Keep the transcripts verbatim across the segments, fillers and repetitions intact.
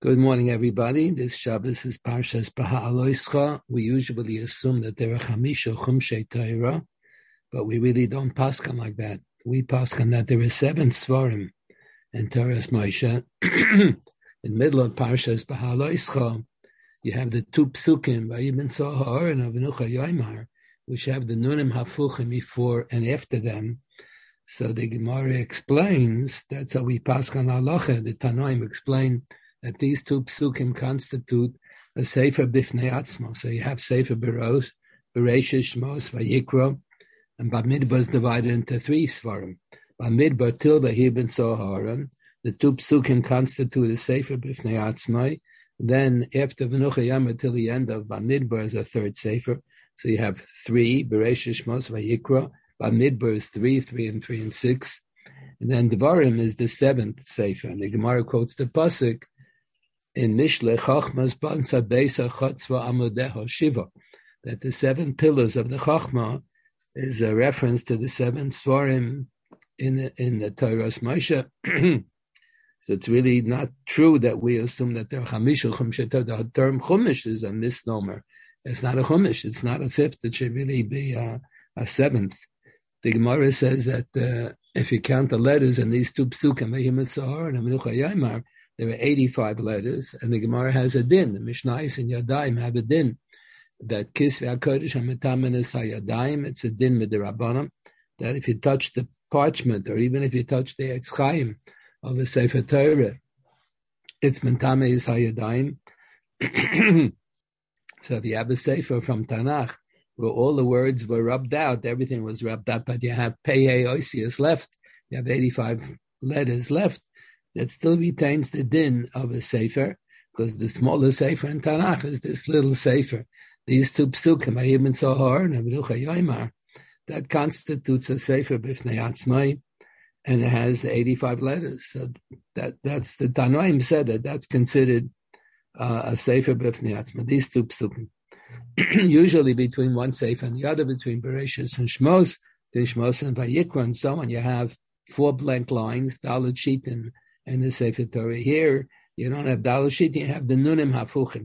Good morning, everybody. This Shabbos is Parshas Beha'aloischa. We usually assume that there are Chamisha Chumshei Torah, but we really don't paskan like that. We paskan that there are seven Svarim in Torah's Moshe. In the middle of Parshas Beha'aloischa, you have the two Psukim, Vayibin Sohar and Avenucha Yoimar, which have the Nunim Hafuchim before and after them. So the Gemara explains, that's how we paskan halacha. The Tanoim explain that these two psukim constitute a Sefer Bifnei Atzmo. So you have Sefer Beros, Bereshis, Shmos, Vayikra, and Bamidbar is divided into three Svarim. Bamidbar till Vayibin Soharan, the two psukim constitute a Sefer Bifnei Atzmo. Then after Venucha Yama till the end of Bamidbar is a third Sefer. So you have three, Bereshis, Shmos, Vayikra. Bamidbar is three, three and three and six. And then Devarim is the seventh Sefer. And the Gemara quotes the Pasuk, in Mishle Chachmas Bansa Beisa Chatzva Amodeho Shiva, that the seven pillars of the Chachma is a reference to the seven Svarim in the, in the Torah's Moshe. So it's really not true that we assume that there are Chamisha Chumshei Torah. The term Chumash is a misnomer. It's not a Chumash. It's not a fifth. It should really be a, a seventh. The Gemara says that uh, if you count the letters in these two psukim, Vayim Sahar and Amenucha Yaimar, there are eighty-five letters, and the Gemara has a din. The Mishnayos and Yadayim have a din that Kisvei HaKodesh HaMetamenes HaYadayim, it's a din midrabanan, that if you touch the parchment, or even if you touch the Eitz Chaim of a Sefer Torah, it's Metamenes HaYadayim. So if you have a Sefer from Tanakh, where all the words were rubbed out, everything was rubbed out, but you have Pei Oisius left, you have eighty-five letters left, that still retains the din of a sefer, because the smaller sefer in Tanakh is this little sefer. These two psukim, Vayibin Sohar and Avenucha Yoimar, that constitutes a sefer b'fnei atzmai, and it has eighty-five letters. So that that's the Tanoim said that that's considered uh, a sefer b'fnei atzmai. These two psukim, usually between one sefer and the other, between Bereshis and Shmos, then Shmos and Vayikra, and so on, you have four blank lines, Dalet Shitin, and the Sefer Torah. Here, you don't have Dalet Shit, you have the Nunim Hafuchim.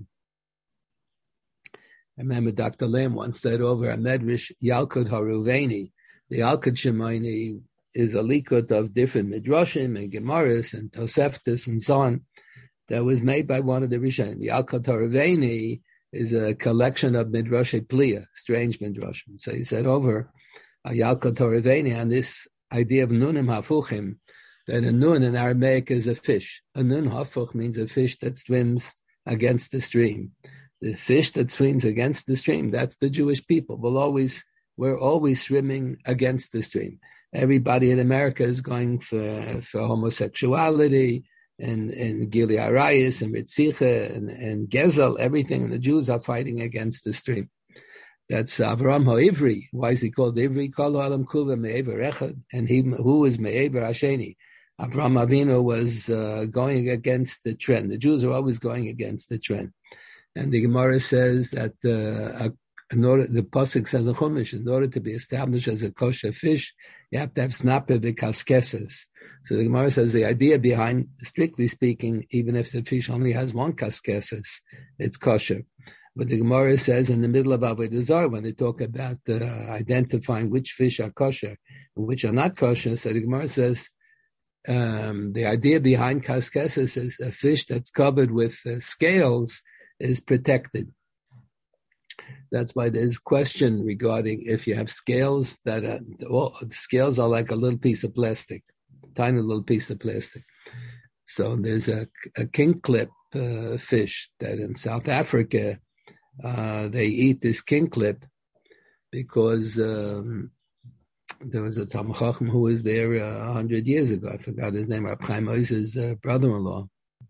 I remember Doctor Lamb once said over a Medrash Yalkut Haruveni. The Yalkut Shemaini is a likut of different Midrashim and Gemaras and Toseftas and so on that was made by one of the Rishonim. The Yalkut Haruveni is a collection of Midrashay Pliya, strange Midrashim. So he said over a Yalkut Haruveni on this idea of Nunim Hafuchim, that a nun in Aramaic is a fish. A nun hafuch means a fish that swims against the stream. The fish that swims against the stream, that's the Jewish people. We'll always, we're always swimming against the stream. Everybody in America is going for, for homosexuality and, and Gili Arayis and Ritzicha and, and Gezel, everything, and the Jews are fighting against the stream. That's Avraham HaIvri. Why is he called Ivri? Kol Alam Kuva Me'ever Echad. And he, who is Me'ever Hasheni? Avraham Avinu was uh, going against the trend. The Jews are always going against the trend. And the Gemara says that uh, in order, the Pasuk says in Chumash, in order to be established as a kosher fish, you have to have snape v'kaskesses. So the Gemara says the idea behind, strictly speaking, even if the fish only has one kaskesses, it's kosher. But the Gemara says in the middle of Avodah Zarah, when they talk about uh, identifying which fish are kosher and which are not kosher, so the Gemara says, Um, the idea behind kaskesses is a fish that's covered with uh, scales is protected. That's why there's question regarding if you have scales that are, well, the scales are like a little piece of plastic, tiny little piece of plastic. So there's a, a king clip uh, fish that in South Africa, uh, they eat this king clip because um, there was a Talmid Chacham who was there a uh, hundred years ago. I forgot his name. Reb Chaim Oiz's uh, brother-in-law.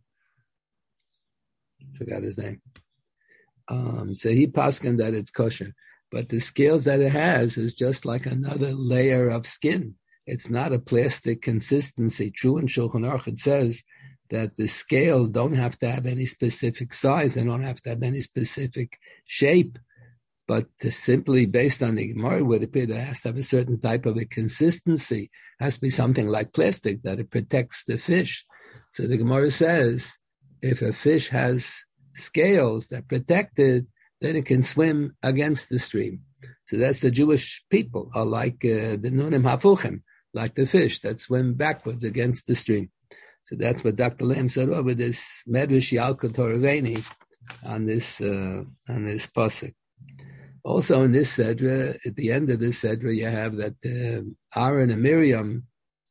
Forgot his name. Um, so he paskened that it's kosher, but the scales that it has is just like another layer of skin. It's not a plastic consistency. True in Shulchan Aruch it says that the scales don't have to have any specific size. They don't have to have any specific shape. But to simply, based on the Gemara, would appear that it has to have a certain type of a consistency. It has to be something like plastic, that it protects the fish. So the Gemara says if a fish has scales that protect it, then it can swim against the stream. So that's the Jewish people are like uh, the Nunim Hafuchim, like the fish that swim backwards against the stream. So that's what Doctor Lamb said over this Medrash Yalkut Horoveni on this uh, on this pasuk. Also in this Sedra, at the end of this Sedra, you have that uh, Aaron and Miriam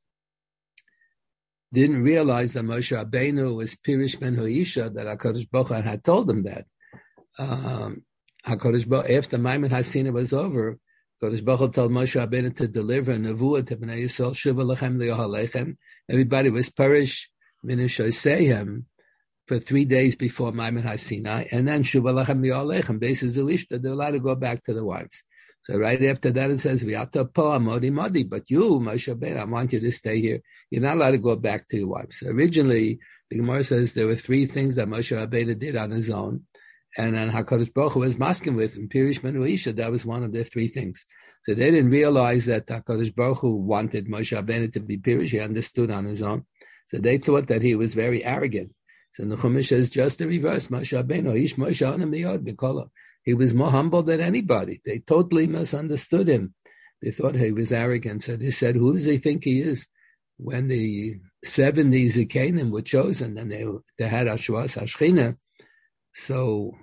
didn't realize that Moshe Rabbeinu was Pirish ben Hoisha, that HaKadosh Baruch Hu had told them that. Um, HaKadosh Baruch Hu, after Maimon Hasina was over, HaKadosh Baruch Hu told Moshe Rabbeinu to deliver a nevuah to Bnei Yisrael, Shuva lechem li'ohalechem. Everybody was Pirish min Shoseihem for three days before Maimon Hasina, and then Shuva lechem li'ohalechem, basis Elishta, they're allowed to go back to the wives. So right after that it says, V'yata po amodi modi, but you, Moshe Rabbeinu, I want you to stay here. You're not allowed to go back to your wives. So originally, the Gemara says there were three things that Moshe Rabbeinu did on his own, and then HaKadosh Baruch Hu was masking with him, Pirish ben Uisha, that was one of the three things. So they didn't realize that HaKadosh Baruch Hu wanted Moshe Rabbeinu to be Pirish, he understood on his own. So they thought that he was very arrogant. So the Chumash says just the reverse, Moshe Rabbeinu, Ish Moshe Anam Miyod B'Kolo. He was more humble than anybody. They totally misunderstood him. They thought he was arrogant. So they said, who does he think he is? When the seventy Zikanim were chosen and they, they had Ashwas Hashchina, so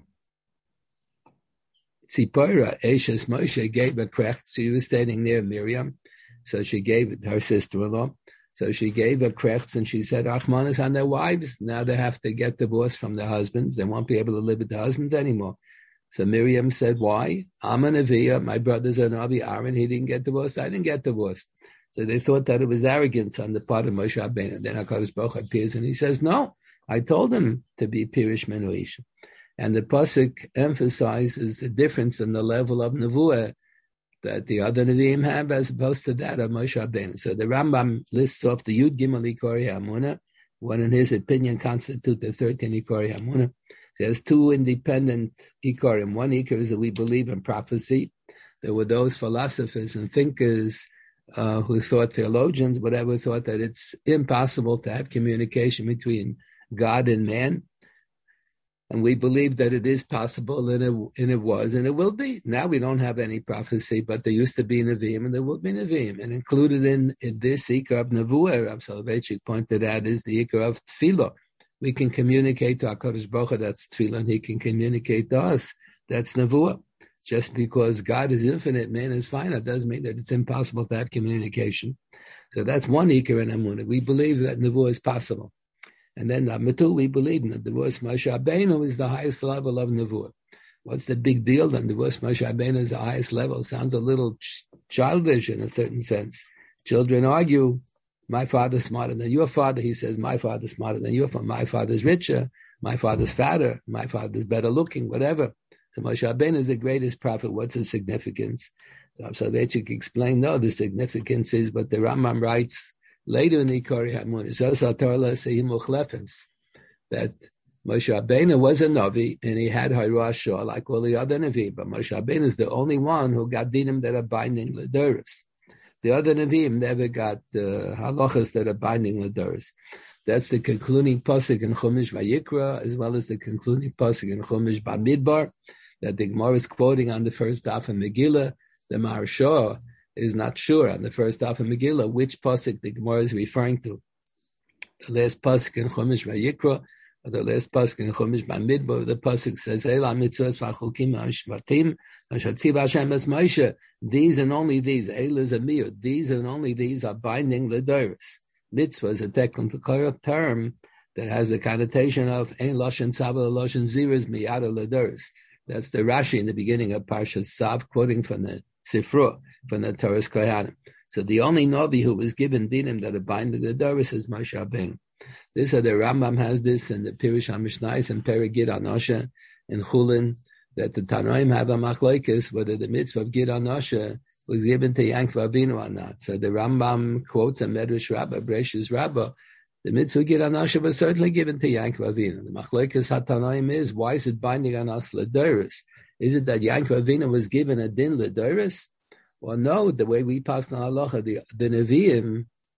Tzipora, Eshes Moshe, gave a krecht. She was standing near Miriam, so she gave it, her sister-in-law. So she gave her krechts and she said, Achmanas on their wives. Now they have to get divorced from their husbands. They won't be able to live with their husbands anymore. So Miriam said, why? I'm a Neviah, my brother's a Navi, Aaron, he didn't get divorced, I didn't get divorced. So they thought that it was arrogance on the part of Moshe Rabbeinu. Then HaKadosh Baruch Hu appears and he says, no, I told him to be Pirish ben Uisha. And the pasuk emphasizes the difference in the level of Nevuah that the other Nevi'im have as opposed to that of Moshe Rabbeinu. So the Rambam lists off the Yud Gimel Ikori Hamuna, what in his opinion constitute the thirteen Ikori Hamuna. There's two independent Ikarim. One Ikar is that we believe in prophecy. There were those philosophers and thinkers uh, who thought, theologians, whatever, thought that it's impossible to have communication between God and man. And we believe that it is possible, and it, and it was, and it will be. Now we don't have any prophecy, but there used to be Nevi'im, and there will be Nevi'im. And included in, in this Ikar of Nevuah, Rav Soloveitchik pointed out, is the Ikar of Tefillah. We can communicate to HaKadosh Baruch Hu, that's Tefillah, and he can communicate to us, that's Nevuah. Just because God is infinite, man is finite, doesn't mean that it's impossible to have communication. So that's one Ikar in Amunah. We believe that Nevuah is possible. And then number two, we believe that the Divorce Moshe Rabbeinu is the highest level of Nevuah. What's the big deal then? Divorce Moshe Rabbeinu is the highest level. It sounds a little ch- childish in a certain sense. Children argue, my father's smarter than your father. He says, my father's smarter than your father. My father's richer. My father's fatter. My father's better looking, whatever. So Moshe Rabbeinu is the greatest prophet. What's the significance? So that you can explain, no, the significance is, but the Rambam writes later in the Ikari Hamun, that Moshe Rabbeinu was a Navi, and he had Hayrashah like all the other Navi, but Moshe Rabbeinu is the only one who got dinim that are binding L'Doros. The other Nevi'im never got uh, halachas that are binding L'Doros. That's the concluding pasuk in Chumash Vayikra, as well as the concluding pasuk in Chumash Bamidbar, that the Gemara is quoting on the first daf of Megillah. The Maharsha is not sure on the first daf of Megillah which pasuk the Gemara is referring to. The last pasuk in Chumash Vayikra, or the last pasuk in Chumash Bamidbar, the pasuk says, "Eila mitzvos v'chukim ha'shvatim ha'shatziv Hashem es Moshe." These and only these, Eila is a miyud. These and only these are binding L'Doros. Mitzvah is a technical term that has a connotation of ein lashon tzav lashon ziras miyad L'Doros. That's the Rashi in the beginning of Parshat Tzav, quoting from the Sifra, from the Torah's Kohanim. So the only Navi who was given dinim that are binding L'Doros is Moshe Rabbeinu. This, or the Rambam has this in the Pirush HaMishnayos and Perek Gid Anosha in Chulin, that the Tanoim have a machlokes whether the mitzvah of Gid Anosha was given to Yankov Avinu or not. So the Rambam quotes a Medrash Rabbah, Bresh's Rabbah, the mitzvah Gid Anosha was certainly given to Yankov Avinu. The machlokes HaTanoim is, why is it binding on us L'Doros? Is it that Yankov Avinu was given a din L'Doros? Well, no, the way we pass on halacha, the, the Nevi'im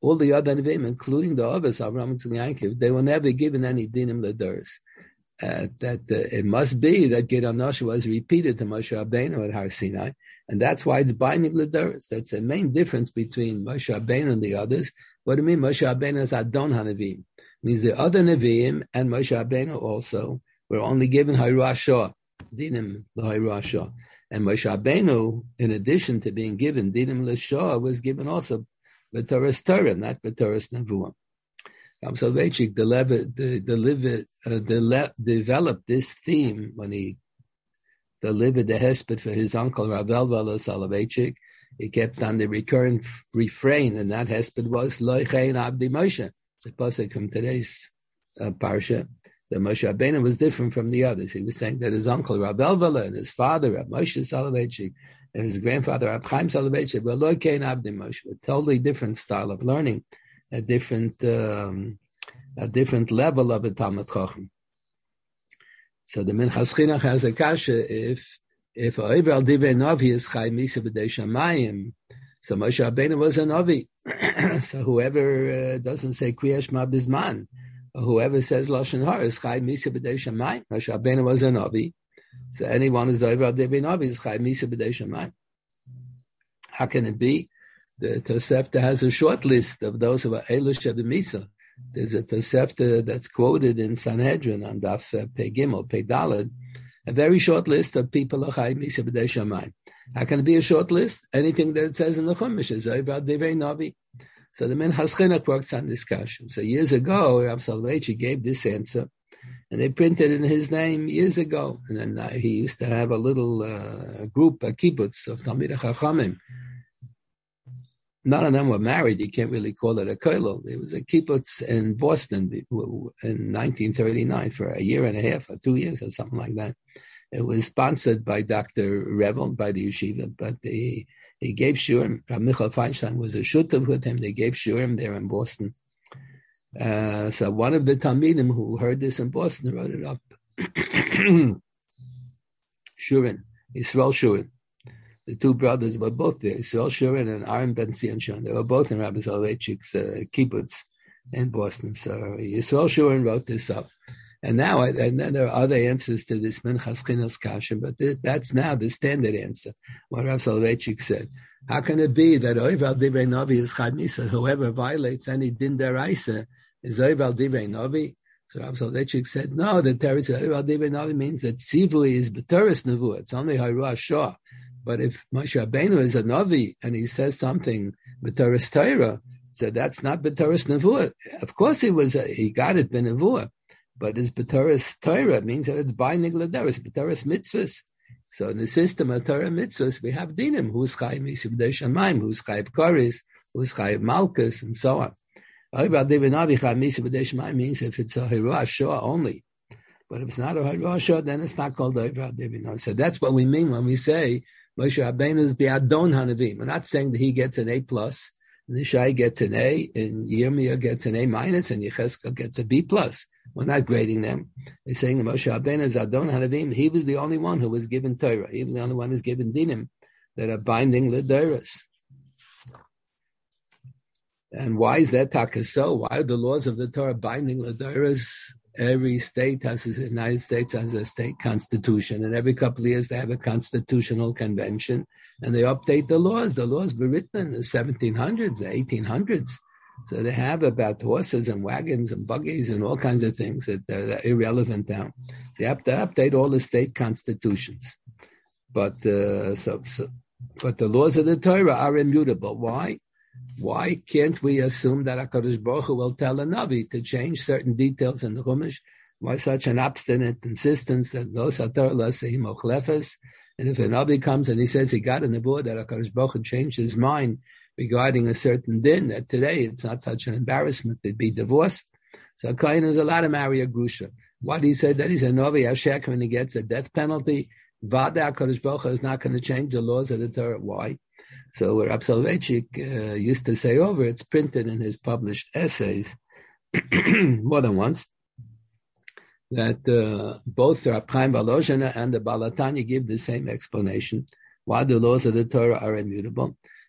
all the other Nevi'im, including the Avos, Avraham and Yaakov, they were never given any dinim l'doros. Uh, that uh, it must be that Gid Anosh was repeated to Moshe Rabbeinu at Har Sinai, and that's why it's binding l'doros. That's the main difference between Moshe Rabbeinu and the others. What do you mean Moshe Rabbeinu is Adon HaNevi'im? Means the other Nevi'im and Moshe Rabbeinu also were only given Hayru Ashah, dinim l'Hayru Ashah. And Moshe Rabbeinu, in addition to being given dinim l'Shah, was given also B'Torah's Torah, not B'Torah's Nevuah. Ram Soloveitchik delivered, delivered, uh, dele- developed this theme when he delivered the hesped for his uncle Rav Elvelah Soloveitchik. He kept on the recurrent refrain, and that hesped was Lo Chein Abdi Moshe. The pasuk from today's uh, parsha, that Moshe Rabbeinu was different from the others. He was saying that his uncle Rav Elvelah and his father Rav Moshe Soloveitchik and his grandfather Rav Chaim Soloveitchik were Lo Chein Abdi Moshe, a totally different style of learning. A different, um, a different level of a Talmud Chacham. So the Minchas Chinuch has a kasha if if Oiv al Divrei Navi is Chai Misa B'dei Shamayim, so Moshe Rabbeinu was a Navi. So whoever uh, doesn't say Kriya Shema Bizman, or whoever says Lashon Hara is Chai Misa B'dei Shamayim. Moshe Rabbeinu was a Navi. So anyone who's Oiv al Divrei Navi is Chai Misa B'dei Shamayim. How can it be? The Tosefta has a short list of those who are Elush Misa. There's a Tosefta that's quoted in Sanhedrin on Daf uh, Pei Gimel, Pei Daled, a very short list of people of Chai Misa B'dei Shamayim. How can it be a short list? Anything that it says in the Chumash is Oiv Divrei Navi. So the Minchas Chinuch works on discussion. So years ago, Rav Soloveitchik gave this answer, and they printed it in his name years ago. And then uh, he used to have a little uh, group, a kibbutz of Talmidei Chachamim. None of them were married. You can't really call it a kollel. It was a kibbutz in Boston in nineteen thirty-nine for a year and a half or two years or something like that. It was sponsored by Doctor Revel, by the yeshiva, but he, he gave shurim. Rav Michael Feinstein was a shutav with him. They gave shurim there in Boston. Uh, so one of the Talmidim who heard this in Boston wrote it up. Shurin, Yisrael Shurin. The two brothers were both there, Yisrael Shurin and Aaron Ben Zion Shurin. They were both in Rabbi Soloveitchik's uh, kibbutz in Boston. So Yisrael Shurin wrote this up. And now, and then there are other answers to this Minchas Chinuch's kasha, but this, that's now the standard answer, what Rabbi Soloveitchik said. How can it be that Oiv al Divrei Navi is Chad Misa? Whoever violates any din deraisa is Oiv al Divrei Navi? So Rabbi Soloveitchik said, no, the Teretz Oiv al Divrei Navi means that Tzivui is B'Toras Nevuah. It's only Hayru Ashah. But if Moshe Rabbeinu is a Navi and he says something B'Toras Torah, so that's not B'Toras Nevuah. Of course he was, a, he got it B'Nevuah, but it's B'Toras Torah. It means that it's binding L'Doros, B'Toras Mitzvahs. So in the system of Torah Mitzvahs, we have Dinim, who's Chai Misa B'dei Shamayim, who's Chai Koris, who's Chai Malkus, and so on. Oiv Divrei Navi Chai Misa B'dei Shamayim means if it's a Hiru Ashah only. But if it's not a Hiru Ashah, then it's not called Oiv Divrei Navi. So that's what we mean when we say Moshe Rabbeinu is the Adon HaNevi'im. We're not saying that he gets an A plus, and Nishai gets an A, and Yirmiyah gets an A minus, and Yechezkel gets a B plus. We're not grading them. We're saying that Moshe Rabbeinu is Adon HaNevi'im. He was the only one who was given Torah. He was the only one who was given Dinim that are binding L'Doros. And why is that taka so? Why are the laws of the Torah binding L'Doros? Every state has, the United States has a state constitution, and every couple of years they have a constitutional convention, and they update the laws. The laws were written in the seventeen hundreds, the eighteen hundreds. So they have about horses and wagons and buggies and all kinds of things that are irrelevant now. So you have to update all the state constitutions. But uh, so, so, but the laws of the Torah are immutable. Why? Why can't we assume that HaKadosh Baruch Hu will tell a Navi to change certain details in the Chumash? Why such an obstinate insistence that those Torah l'asehim ochlefes? And if a Navi comes and he says he got in the board that HaKadosh Baruch Hu changed his mind regarding a certain din, that today it's not such an embarrassment to be divorced. So Kohen is allowed to marry a Grusha. What he said, that he's a Navi Hashek when he gets a death penalty. Vada HaKadosh Baruch Hu is not going to change the laws of the Torah. Why? So Rav Soloveitchik uh, used to say over, it's printed in his published essays more than once, that uh, both Rab Chaim Volozhiner and the Baal HaTanya give the same explanation, why the laws of the Torah are immutable.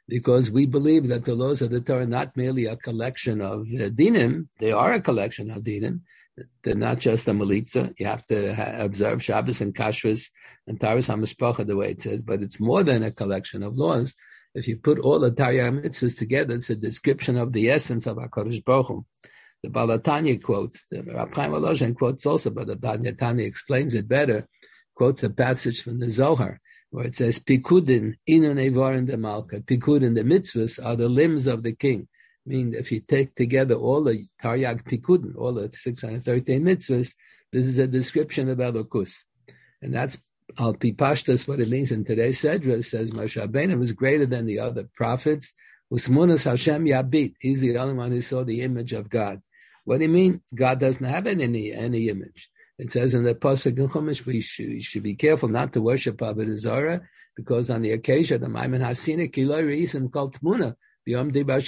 because we believe that the laws of the Torah are not merely a collection of uh, dinim, they are a collection of dinim. They're not just a melitza. You have to ha- observe Shabbos and Kashrus and Taras HaMishpacha the way it says, but it's more than a collection of laws. If you put all the Taryag mitzvahs together, it's a description of the essence of HaKadosh Baruch Hu. The Baal HaTanya quotes, the Rab Chaim Volozhin quotes also, but the Baal HaTanya explains it better, quotes a passage from the Zohar, where it says, Pikudin, inun evarim de malka. Pikudin, the mitzvahs, are the limbs of the king. I mean, if you take together all the Taryag Pikudin, all the six hundred thirteen mitzvahs, this is a description of Elokus. And that's Al Pi Pashtas, what it means in today's Sedra. It says, Moshe Rabbeinu was greater than the other prophets. Usmunas Hashem Yabit. He's the only one who saw the image of God. What do you mean? God doesn't have any, any image. It says in the Pasuk in Chumash, we should, we should be careful not to worship Avodah Zarah, because on the occasion of Maimon Hasinik, Kiloi Reisim called Tmuna, we didn't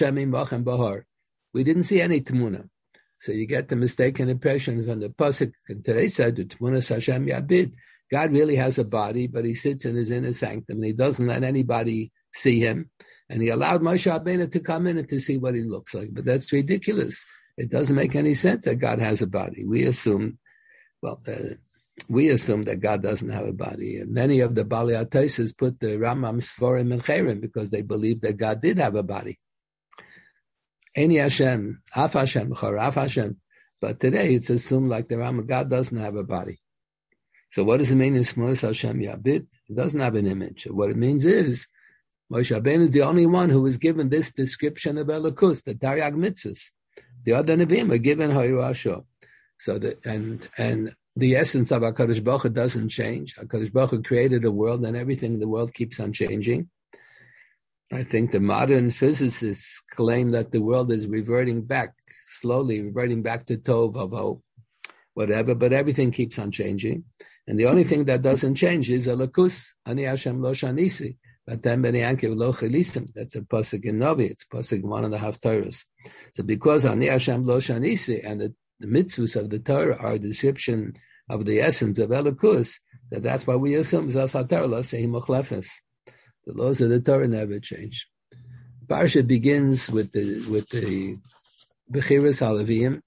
see any Tmuna. So you get the mistaken impression from the Pasuk, and today said, Tmuna Hashem Yabid. God really has a body, but he sits in his inner sanctum, and he doesn't let anybody see him. And he allowed Moshe Rabbeinu to come in and to see what he looks like. But that's ridiculous. It doesn't make any sense that God has a body. We assume, well, uh, we assume that God doesn't have a body. And many of the Balei HaTosfos put the Rambam Sforim and Cherim because they believed that God did have a body. Eni Hashem, Af Hashem, Chor Af Hashem. But today it's assumed like the Rambam, God doesn't have a body. So what does it mean in Shmonos Hashem Yabit? It doesn't have an image. What it means is, Moshe Rabbeinu is the only one who was given this description of Elokus, the Taryag Mitzvahs. The other Nevi'im are given Hayru Asher. So the, and, and the essence of HaKadosh Baruch Hu doesn't change. HaKadosh Baruch Hu created a world, and everything in the world keeps on changing. I think the modern physicists claim that the world is reverting back, slowly reverting back to Tov, Avo, whatever, but everything keeps on changing. And the only thing that doesn't change is Elokus, Ani Hashem Lo Shanisi. That's a pasuk in Novi. It's pasuk one and a half Torahs. So because Ani Hashem Lo Shanisi and the, the mitzvahs of the Torah are a description of the essence of Elokus, so that's why we assume Zas HaTorah Lo Sehi Mochlefes. The laws of the Torah never change. Parsha begins with the with the Bechiras HaLeviim.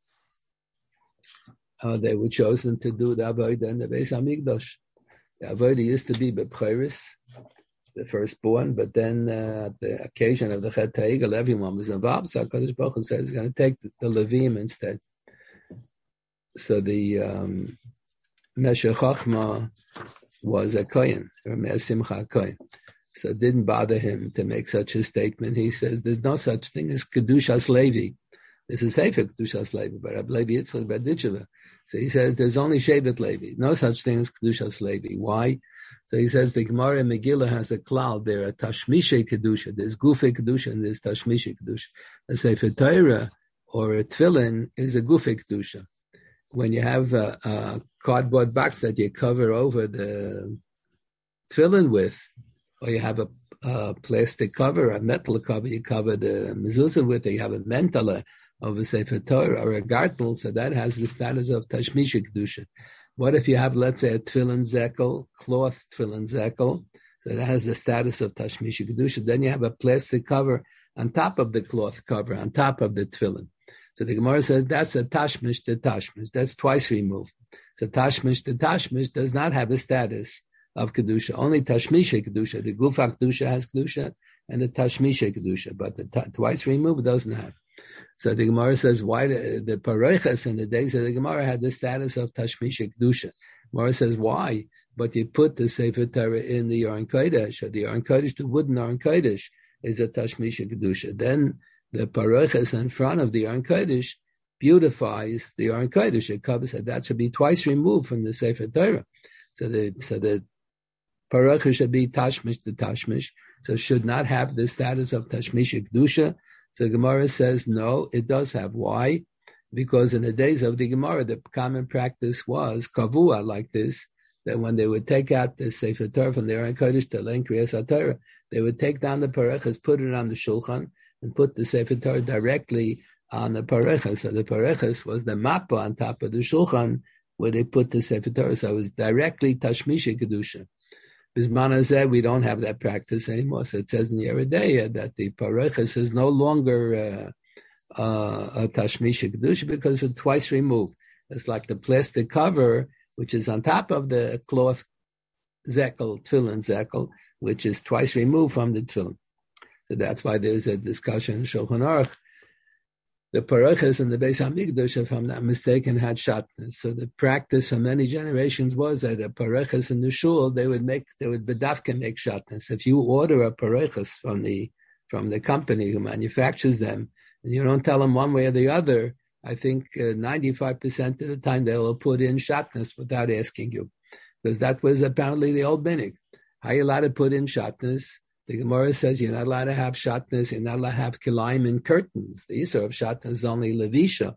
Uh, they were chosen to do the Avodah in the Beis HaMikdash. The Avodah used to be Bechiras, the firstborn, but then uh, at the occasion of the Chet HaEgel, everyone was involved, so HaKadosh Baruch Hu said he's going to take the, the Levim instead. So the um, Meshech Chochmah was a Kohen, or Me'er Simcha a Kohen. So it didn't bother him to make such a statement. He says there's no such thing as Kedushas Levi. This is Sefer Kedushas Levi, but Rab Levi Yitzchak Berditchever. So he says there's only Shevet Levi, no such thing as Kedushas Levi. Why? So he says the Gemara in Megillah has a cloud there, a Tashmishe Kedusha. There's Gufe Kedusha and there's Tashmishe Kedusha. A Sefer Torah or a Tefillin is a Gufe Kedusha. When you have a, a cardboard box that you cover over the Tefillin with, or you have a, a plastic cover, a metal cover you cover the mezuzah with, or you have a mentala of a Sefer Torah or a gartel, so that has the status of Tashmisha Kedusha. What if you have, let's say, a tefillin zekel, cloth tefillin zekel, so that has the status of Tashmisha Kedusha. Then you have a plastic cover on top of the cloth cover, on top of the tefillin. So the Gemara says that's a tashmish to tashmish. That's twice removed. So tashmish to tashmish does not have a status of Kedusha. Only Tashmisha Kedusha. The Gufa Kedusha has Kedusha, and the Tashmisha Kedusha, but the t- twice removed doesn't have. So the Gemara says, why the, the Paroiches in the days of the Gemara had the status of Tashmisha Kedusha. Gemara says, why? But you put the Sefer Torah in the Aron Kodesh, or the Aron Kodesh, the wooden Aron Kodesh, is a Tashmisha Kedusha. Then the Paroiches in front of the Aron Kodesh beautifies the Aron Kodesh. It covers that. That should be twice removed from the Sefer Torah. So the so the Paroiches should be Tashmish to Tashmish, so should not have the status of Tashmisha Kedusha. So Gemara says, no, it does have. Why? Because in the days of the Gemara, the common practice was kavua, like this, that when they would take out the Sefer Torah from the Aron Kodesh to learn Kriyas HaTorah, they would take down the Paroiches, put it on the Shulchan, and put the Sefer Torah directly on the Paroiches. So the Paroiches was the mappa on top of the Shulchan, where they put the Sefer Torah. So it was directly Tashmisha Kedusha. Bisman Hazeh, we don't have that practice anymore. So it says in Yoreh De'ah that the pareches is no longer uh, uh, a tashmish kedusha because it's twice removed. It's like the plastic cover, which is on top of the cloth zekel, tefillin zekel, which is twice removed from the tefillin. So that's why there's a discussion in Shulchan Aruch. The pareches in the Beis Hamikdash, if I'm not mistaken, had shatnez. So the practice for many generations was that a pareches in the shul, they would make, they would bedavka make shatnez. If you order a pareches from the from the company who manufactures them, and you don't tell them one way or the other, I think uh, ninety-five percent of the time they will put in shatnez without asking you, because that was apparently the old minig. How are you allowed to put in shatnez? The Gemara says you're not allowed to have shatnez, you're not allowed to have kilayim and curtains. The issue of shatnez is only levisha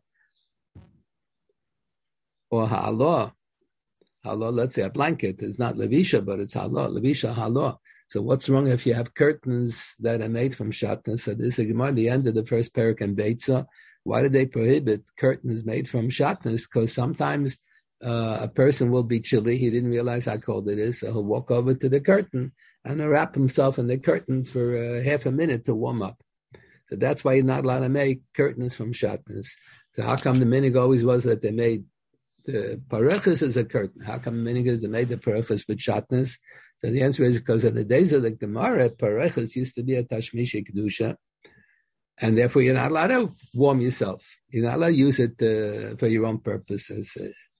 or ha'alah. Ha'alah, let's say a blanket, is not levisha, but it's ha'alah, levisha, ha'alah. So what's wrong if you have curtains that are made from shatnez? So this is Gemara, the end of the first parak in Beitza. Why did they prohibit curtains made from shatnez? Because sometimes uh, a person will be chilly, he didn't realize how cold it is, so he'll walk over to the curtain and wrap himself in the curtain for uh, half a minute to warm up. So that's why you're not allowed to make curtains from shatnez. So how come the minig always was that they made the pareches as a curtain? How come the minig is they made the pareches with shatnez? So the answer is because in the days of the Gemara, pareches used to be a tashmishi kedusha, and therefore you're not allowed to warm yourself. You're not allowed to use it uh, for your own purposes.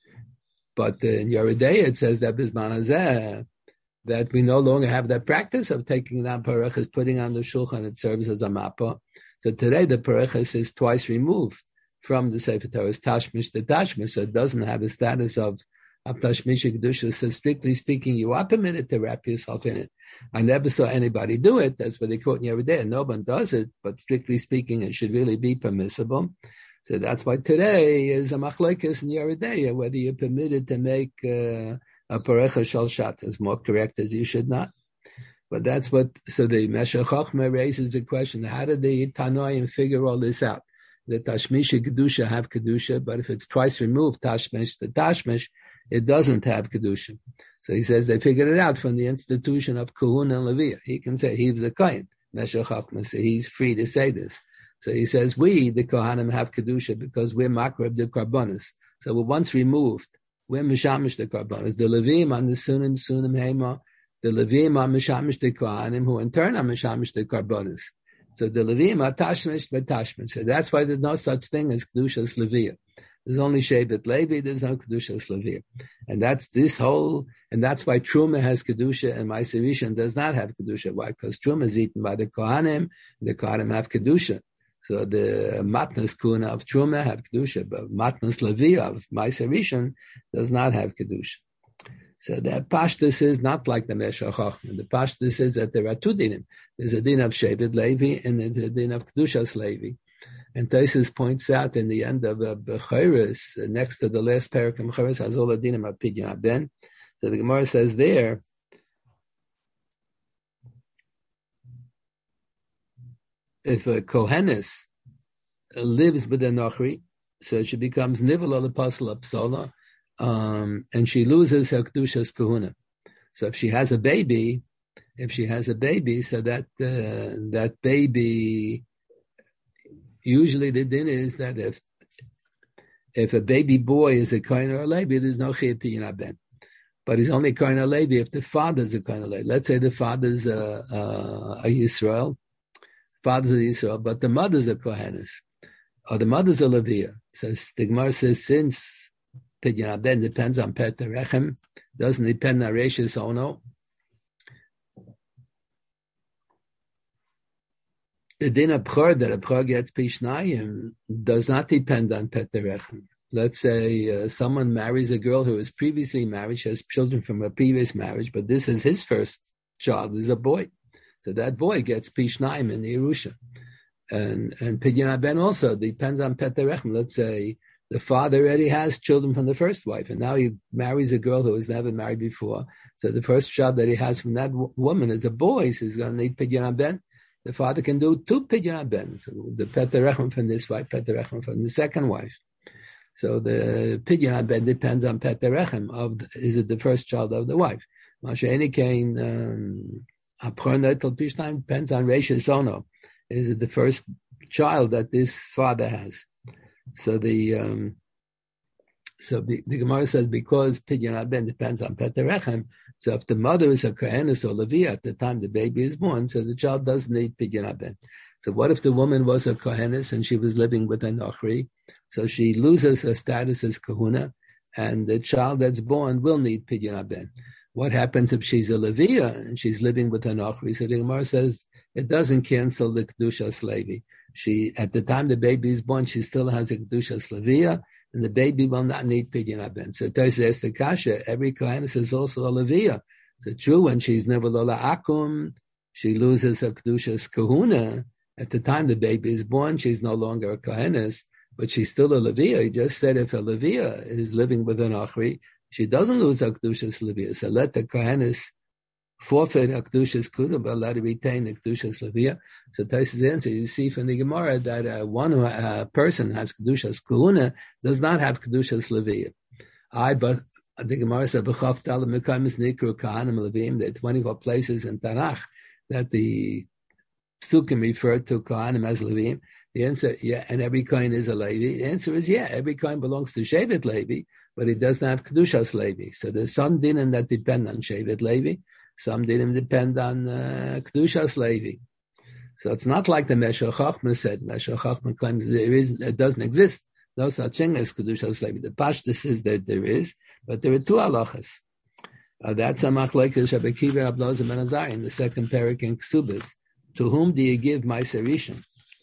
But uh, in Yoreh De'ah it says that Bisman Hazeh, that we no longer have that practice of taking down pareches, putting on the shulchan, it serves as a mappa. So today the pareches is twice removed from the Sefer Torah's tashmish to tashmish, so it doesn't have the status of, of tashmish kedusha. So strictly speaking, you are permitted to wrap yourself in it. I never saw anybody do it. That's what they quote in Yoreh De'ah. No one does it, but strictly speaking, it should really be permissible. So that's why today is a machlekes in Yoreh De'ah, whether you're permitted to make uh, a parecha shal shat is more correct as you should not. But that's what, so the Meshech Chochmah raises the question, how did the Tanoim figure all this out? The Tashmish Kedusha have Kedusha, but if it's twice removed, Tashmish to Tashmish, it doesn't have Kedusha. So he says they figured it out from the institution of Kohun and Leviah. He can say he was a Kohen. Meshech Chochmah, so he's free to say this. So he says we, the Kohanim, have Kedusha because we're Makrab the Karbonis. So we're once removed. We're Mishamish the Karbonis. The Levim on the Sunim, Sunim Hema, the Levim are Mishamish the Kohanim, who in turn are Mishamish the Karbonis. So the Levim are Tashmish but Tashmish. So that's why there's no such thing as Kedushas Leviah. There's only Shevet Levi, there's no Kedushas Leviah. And that's this whole, and that's why Truma has Kedusha and Ma'aser Rishon does not have Kedusha. Why? Because Truma is eaten by the Kohanim, the Kohanim have Kedusha. So the Matnas Kuna of Truma have Kedusha, but Matnas Levi of Ma'aser Rishon does not have Kedusha. So the Pashtus is not like the Meshech Chochmah. The Pashtus is that there are two dinim. There's a din of Shevet Levi and there's a din of Kedushas Levi. And Taisus points out in the end of uh, Bechoros, uh, next to the last parak of Bechoros, has all the dinim of Pidyon Aben. So the Gemara says there, if a Kohenes lives with a Nochri, so she becomes Nivel al Apostle of Psola, um, and she loses her Kedushas Kahuna. So if she has a baby, if she has a baby, so that uh, that baby, usually the din is that if if a baby boy is a Kohen or a Levi, there's no Chiyuv Pidyon Aben. But he's only Kohen or Levi if the father's a Kohen or Levi. Let's say the father's a, a, a Yisrael, father's a Yisrael, but the mother's a Kohenes, or the mother's a Leviah. So the Gemara says, since Pidyon Aben depends on Pet Rechem, doesn't depend on Reishis Ono, the din of Bchor, that a Bchor gets Pishnayim, does not depend on Pet Rechem. Let's say uh, someone marries a girl who was previously married, she has children from a previous marriage, but this is his first child, is a boy. So that boy gets Pishnayim in the Yerusha. And and Pidyon Aben also depends on Pet Rechem. Let's say the father already has children from the first wife, and now he marries a girl who was never married before. So the first child that he has from that w- woman is a boy, so he's going to need Pidyon Aben. The father can do two Pidyon Aben. So the Pet Rechem from this wife, Pet Rechem from the second wife. So the Pidyon Aben depends on Pet Rechem of the, is it the first child of the wife. Masha'eni Kain, um, depends on Reisha Sono. Is it the first child that this father has? So the um, so the, the Gemara says because Pidyon Aben depends on Peterechem. So if the mother is a Kohenes or Levi at the time the baby is born, so the child doesn't need Pidyon Aben. So what if the woman was a Kohenes and she was living with a Nochri? So she loses her status as Kahuna, and the child that's born will need Pidyon Aben. What happens if she's a Leviah and she's living with an Ochri? So the Gemara says it doesn't cancel the Kedushas Levi. She, at the time the baby is born, she still has a Kedushas Leviah, and the baby will not need Pidyon Aben. So Tosfos the Kasha, every Kohenes is also a Leviah. So true, when she's Nevelola Akum, she loses her Kedushas Kahuna. At the time the baby is born, she's no longer a Kohenes, but she's still a Leviah. He just said if a Leviah is living with an Ochri, she doesn't lose Akdushas Leviah. So let the Kohenes forfeit Akdushas Kuna, but let her retain Akdushas Leviah. So Tosfos answer, you see from the Gemara that uh, one uh, person has Kedushas Kuna does not have Kedushas Leviah. I, but the Gemara said, B'chav Dalet Mekaymis Nikru Kahanim Levim, there are twenty-four places in Tanakh that the Psukim refer to Kohanim as Levim. The answer, yeah, and every Kohen is a Levi. The answer is, yeah, every Kohen belongs to Shevet Levi, but it doesn't have Kedushas Levi. So there's some dinim that depend on Shevet Levi, some dinim depend on uh, Kedushas Levi. So it's not like the Meshech Chochmah said. Meshech Chochmah claims there is, it doesn't exist. No such thing as Kedushas Levi. The Pashtus is that there is, but there are two halachas. Uh, that's a machlokes Rabbi Akiva Rabbi Elazar ben Azariah in the second parak in Ksubas. To whom do you give Ma'aser Rishon?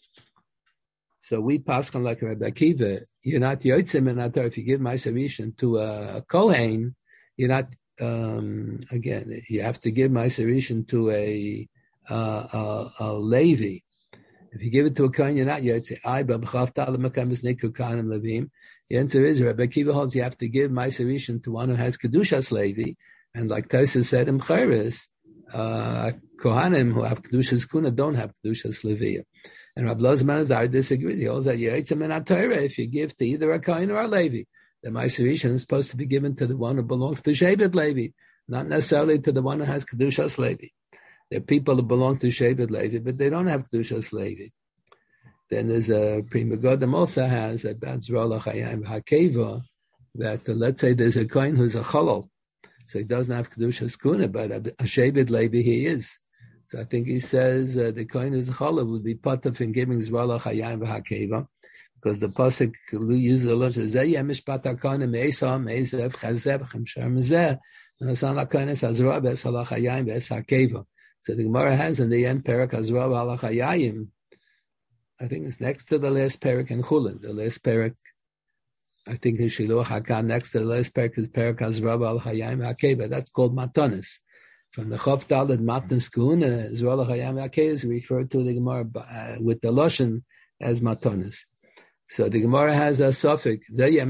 So we pass on like Rabbi Akiva, you're not Yotzim and Atar. If you give Ma'aser Rishon to a Kohen, you're not, um, again, you have to give Ma'aser Rishon to a, uh, a, a Levi. If you give it to a Kohen, you're not Yotzim. I, but B'chavta l'makam v'sneku Kohanim Levim. The answer is, Rabbi Akiva holds you have to give Ma'aser Rishon to one who has Kedushas Levi. And like Tosfos said in B'chairis, uh, Kohanim who have Kedushas Kuna don't have Kedushas Leviah. And Rabbi Elazar ben Azariah disagrees. He holds that if you give to either a Kohen or a Levi, the Ma'aser Rishon is supposed to be given to the one who belongs to Shevet Levi, not necessarily to the one who has Kedushas Levi. There are people who belong to Shevet Levi, but they don't have Kedushas Levi. Then there's a Pri Megadim also has about Zerah L'Chaim Hakeva, that uh, let's say there's a Kohen who's a Cholol, so he doesn't have Kedushas Kuna, but a, a Shevet Levi he is. So I think he says uh, the Kohen who's a Cholol would be pataf in giving Zerah L'Chaim Hakeva, because the pasuk uses a lot of Zeh Mishpat HaKohanim Me'esah Me'ezev Chazeh B'Chem Mezeh and Hasan HaKohen Es Hazrah B'Es HaLachayim B'Es HaKeva. So the Gemara has in the end Perak Hazrah B'Halachayim. I think it's next to the last parak in Chulin. The last parak, I think in Shiloh Hakan, next to the last parak is Perak Hazrah B'Halachayim Hakeva. That's called Matanis. From the Chof Daled Matanis Kuna, Hazrah B'Halachayim Hakeva is referred to the Gemara uh, with the Loshen as Matanis. So the Gemara has a suffix, where the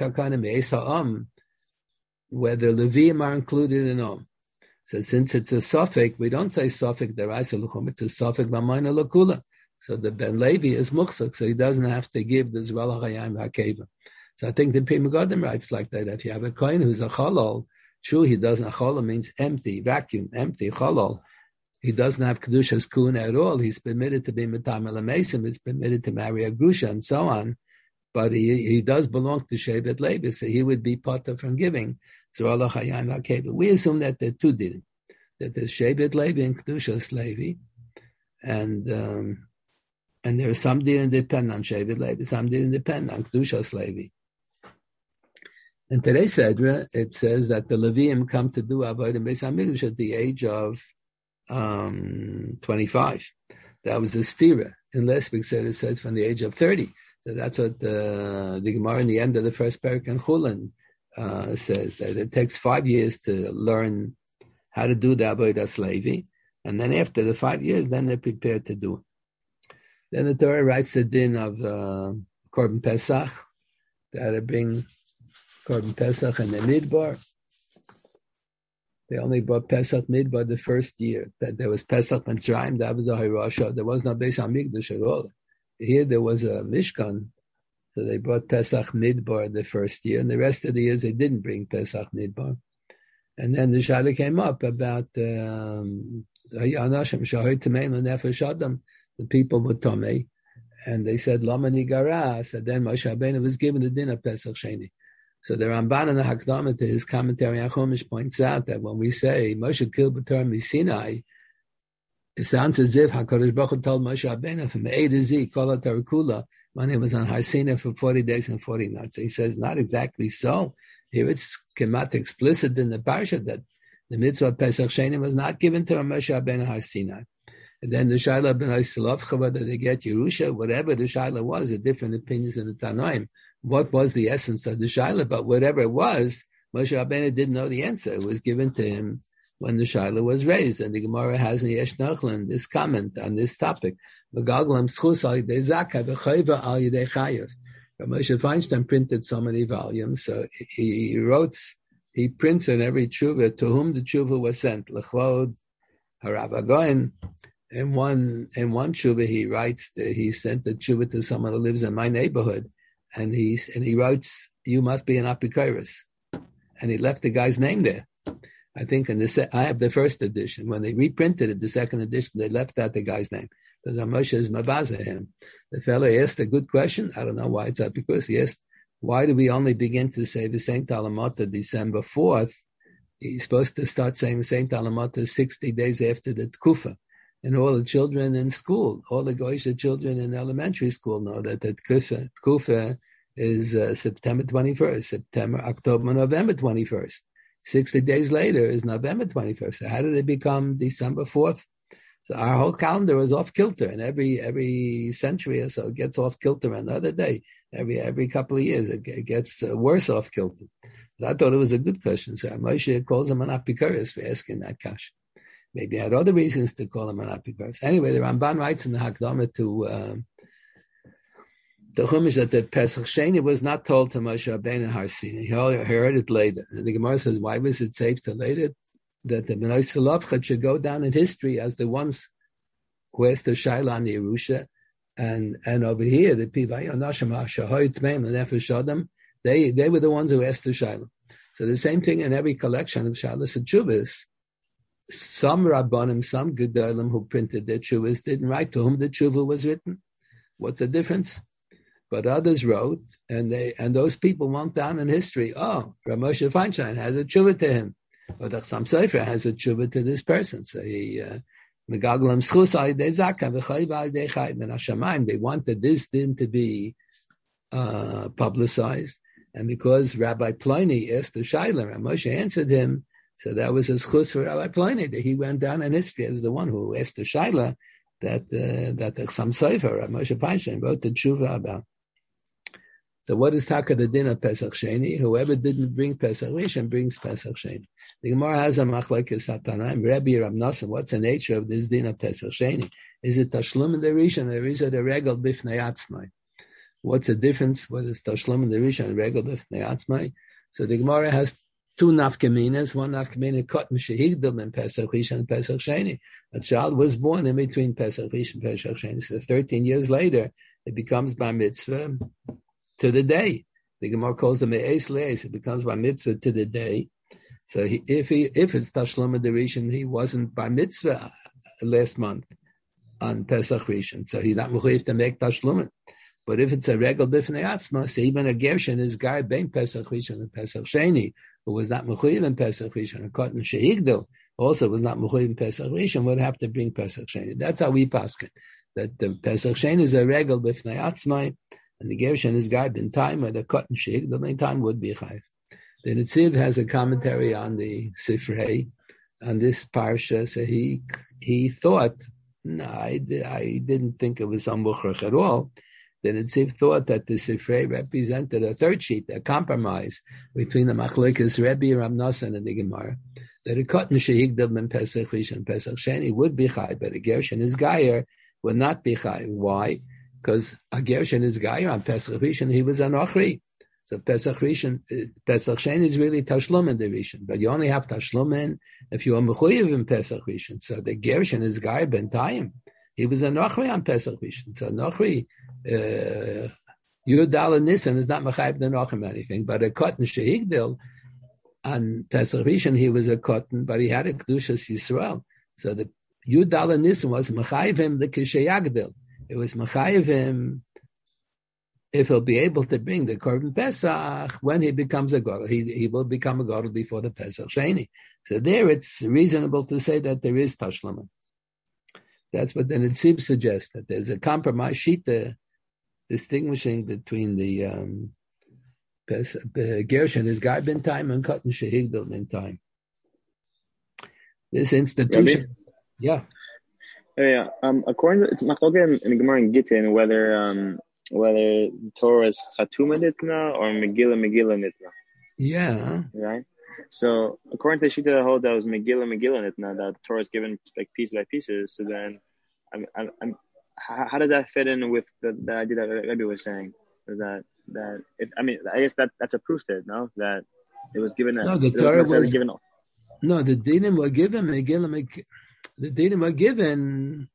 Leviim are included in Om. So since it's a suffix, we don't say suffix deraisa luchum, it's a suffix b'mayna lakula. So the Ben Levi is muchzak, so he doesn't have to give the Zerah L'Chaim Hakeva. So I think the Pri Megadim writes like that. If you have a kohen who's a cholol, true, he doesn't, a cholol means empty, vacuum, empty, cholol. He doesn't have Kedushas Kuna at all. He's permitted to be Metam El Mesim, he's permitted to marry a Grusha and so on. But he, he does belong to Shevet Levi, so he would be potter from giving Zerah L'Chaim Hakeva. We assume that there are two dinim, that there's Shevet Levi and Kedushas Levi, and um, and there are some dinim depend on Shevet Levi, some dinim depend on Kedushas Levi. In today's Sedra, it says that the Leviim come to do Avodah Beis Hamikdash at the age of um, twenty-five. That was the stira. In last week said it says from the age of thirty. So that's what the, the Gemara in the end of the first parak in Chulin uh, says, that it takes five years to learn how to do the Avodas Levi, and then after the five years, then they're prepared to do it. Then the Torah writes the din of uh, Korban Pesach, that they bring Korban Pesach and the Midbar. They only brought Pesach Midbar the first year. That there was Pesach Mitzrayim, that was a Hirasha. There was no Beis Hamikdash at all. Here there was a Mishkan, so they brought Pesach Midbar the first year, and the rest of the years they didn't bring Pesach Midbar. And then the Shaila came up about um, the people were Tomei, and they said, Lama Nigara. So then Moshe Rabbeinu was given the din of Pesach Sheni. So the Ramban in the Hakdama to his commentary on Chumash points out that when we say Moshe killed B'Torah Sinai, it sounds as if HaKadosh Baruch Hu told Moshe Rabbeinu from A to Z, Kol HaTorah Kula, when he was on Har Sinai for forty days and forty nights. So he says, not exactly so. Here it's kemat explicit in the parsha that the mitzvah of Pesach Sheni was not given to Moshe Rabbeinu Har Sinai. And then the Shaila ben Yisrael, whether they get Yerusha, whatever the Shaila was, the different opinions in the Tanoim. What was the essence of the Shaila? But whatever it was, Moshe Rabbeinu didn't know the answer. It was given to him when the Shaila was raised. And the Gemara has in Yesh Nachlan this comment on this topic. Moshe Feinstein printed so many volumes, so he wrote, he prints in every tshuva to whom the tshuva was sent. L'chvod Harav Agoin. In one in one tshuva, he writes that he sent the tshuva to someone who lives in my neighborhood, and he and he writes, "You must be an apikoros," and he left the guy's name there. I think in the I have the first edition. When they reprinted it, the second edition, they left out the guy's name. Because Moshe is mabaza him. The fellow asked a good question. I don't know why it's apikoros. He asked, "Why do we only begin to say the Saint Alamota December fourth? He's supposed to start saying the Saint Alamota sixty days after the Tkufa." And all the children in school, all the Goisha children in elementary school know that the Tkufa, Tkufa is uh, September twenty-first, September, October, November twenty-first. sixty days later is November twenty-first. So how did it become December fourth? So our whole calendar is off kilter, and every every century or so it gets off kilter another day. Every every couple of years it, it gets uh, worse off kilter. So I thought it was a good question. So Moshe calls him an apikoros for asking that question. Maybe he had other reasons to call him an apikoros. Anyway, the Ramban writes in the Hakdama to uh, the Chumash that the Pesach Sheni was not told to Moshe Rabbeinu Har Sinai. He heard it later. And the Gemara says, why was it safe to later? That the Bnei Salovcha should go down in history as the ones who asked the Shaila on the Yerusha. And and over here, the people, they, they were the ones who asked the Shaila. So the same thing in every collection of Shailas and Tshuvas. Some Rabbanim, some Gedolim who printed their Tshuvas didn't write to whom the Tshuva was written. What's the difference? But others wrote, and they and those people went down in history. Oh, Rav Moshe Feinstein has a Tshuva to him. Or the Chassam Sofer has a Tshuva to this person. So he, Megaglam Schus Alidei Zaka, V'chayv Alidei Chayv, and Hashamayim, they wanted this din to be uh, publicized. And because Rabbi Pliny asked the Shaila, Rav Moshe answered him, so that was a schus for Rabbi Pliny, that he went down in history as the one who asked the Shaila that uh, that the Chassam Sofer, Rav Moshe Feinstein, wrote the Tshuva about. So what is Taka the din of Pesach Sheni? Whoever didn't bring Pesach Rishon brings Pesach Sheni. The Gemara has a machlekes hatanaim. Rabbi Rav Nosson, what's the nature of this din of Pesach Sheni? Is it Tashlum in the Rishon, or is it a regel bifnei atzmai? What's the difference? Whether it's Tashlum in the Rishon, a regel bifnei atzmai? So the Gemara has two nafkaminas. One nafkamina cut mishahigdom in Pesach Rishon and Pesach Sheni. A child was born in between Pesach Rishon and Pesach Sheni. So thirteen years later, it becomes bar mitzvah to the day. The Gemara calls him me'es le'es. It becomes bar mitzvah to the day. So he, if he if it's Tashlum Rishon, he wasn't bar mitzvah last month on Pesach Rishon, so he's not mechuyev to make Tashlum. But if it's a regel b'fnei atzma, so even a gershon is gar bein Pesach Rishon and Pesach Sheni, who was not mechuyev in Pesach Rishon, a cotton shehigdel also was not mechuyev in Pesach Rishon, would have to bring Pesach Sheni. That's how we paskin, that the Pesach Sheni is a regel b'fnei atzma, and the gershon is gar ben time, or the cotton shehigdel ben time would be chayv. The Netziv has a commentary on the Sifrei, on this parsha. So he he thought, no, I, I didn't think it was on Mukhrach at all. The Netziv thought that the Sifrei represented a third sheet, a compromise between the Machlokes Rebbe Rav Nosson and the Gemara. That a cotton shehigdal ben Pesach Rishon and Pesach Sheni would be chai, but a gershon is gayer would not be chai. Why? Because a gershon is gayer on Pesach Rishon, he was an ochri. So Pesach Rishon, Pesach Sheni is really Tashlum in the Rishon, but you only have Tashlum in if you are mechuyev in Pesach Rishon. So the gershon is gayer ben Tayim. He was an ochri on Pesach Rishon. So an ochri, Yud Dal Nisan is not mechayev the Nochim anything, but a cotton shehigdil on Pesach Rishon he was a cotton, but he had a Kedushas Yisrael. So the Yud Daled Nisan was Mechayiv him the Kishayagdil. It was Mechayiv him if he'll be able to bring the Korban Pesach when he becomes a Gadol. He, he will become a Gadol before the Pesach Sheni. So there it's reasonable to say that there is Tashlama. That's what then it seems to suggest, that there's a compromise shita distinguishing between the um, Gershon is Garbin time and Cotton Shehigdal in time. This institution, Rabbi? yeah. Yeah, um, according to it's Machloket in the Gemara in Gittin whether um, whether Torah is Chatuma Nitna or Megillah Megillah Nitna. Yeah. Right. So according to the Shita that hold that was Megillah Megillah Nitna, that the Torah is given like piece by pieces. So then, I'm, I'm, I'm, how, how does that fit in with the, the idea that Rebbe was saying? That that it, I mean, I guess that that's a proof to it, no? That it was given. A, No, the it Torah was was given. No, the dinim were given. Megillah, Meg, the dinim were given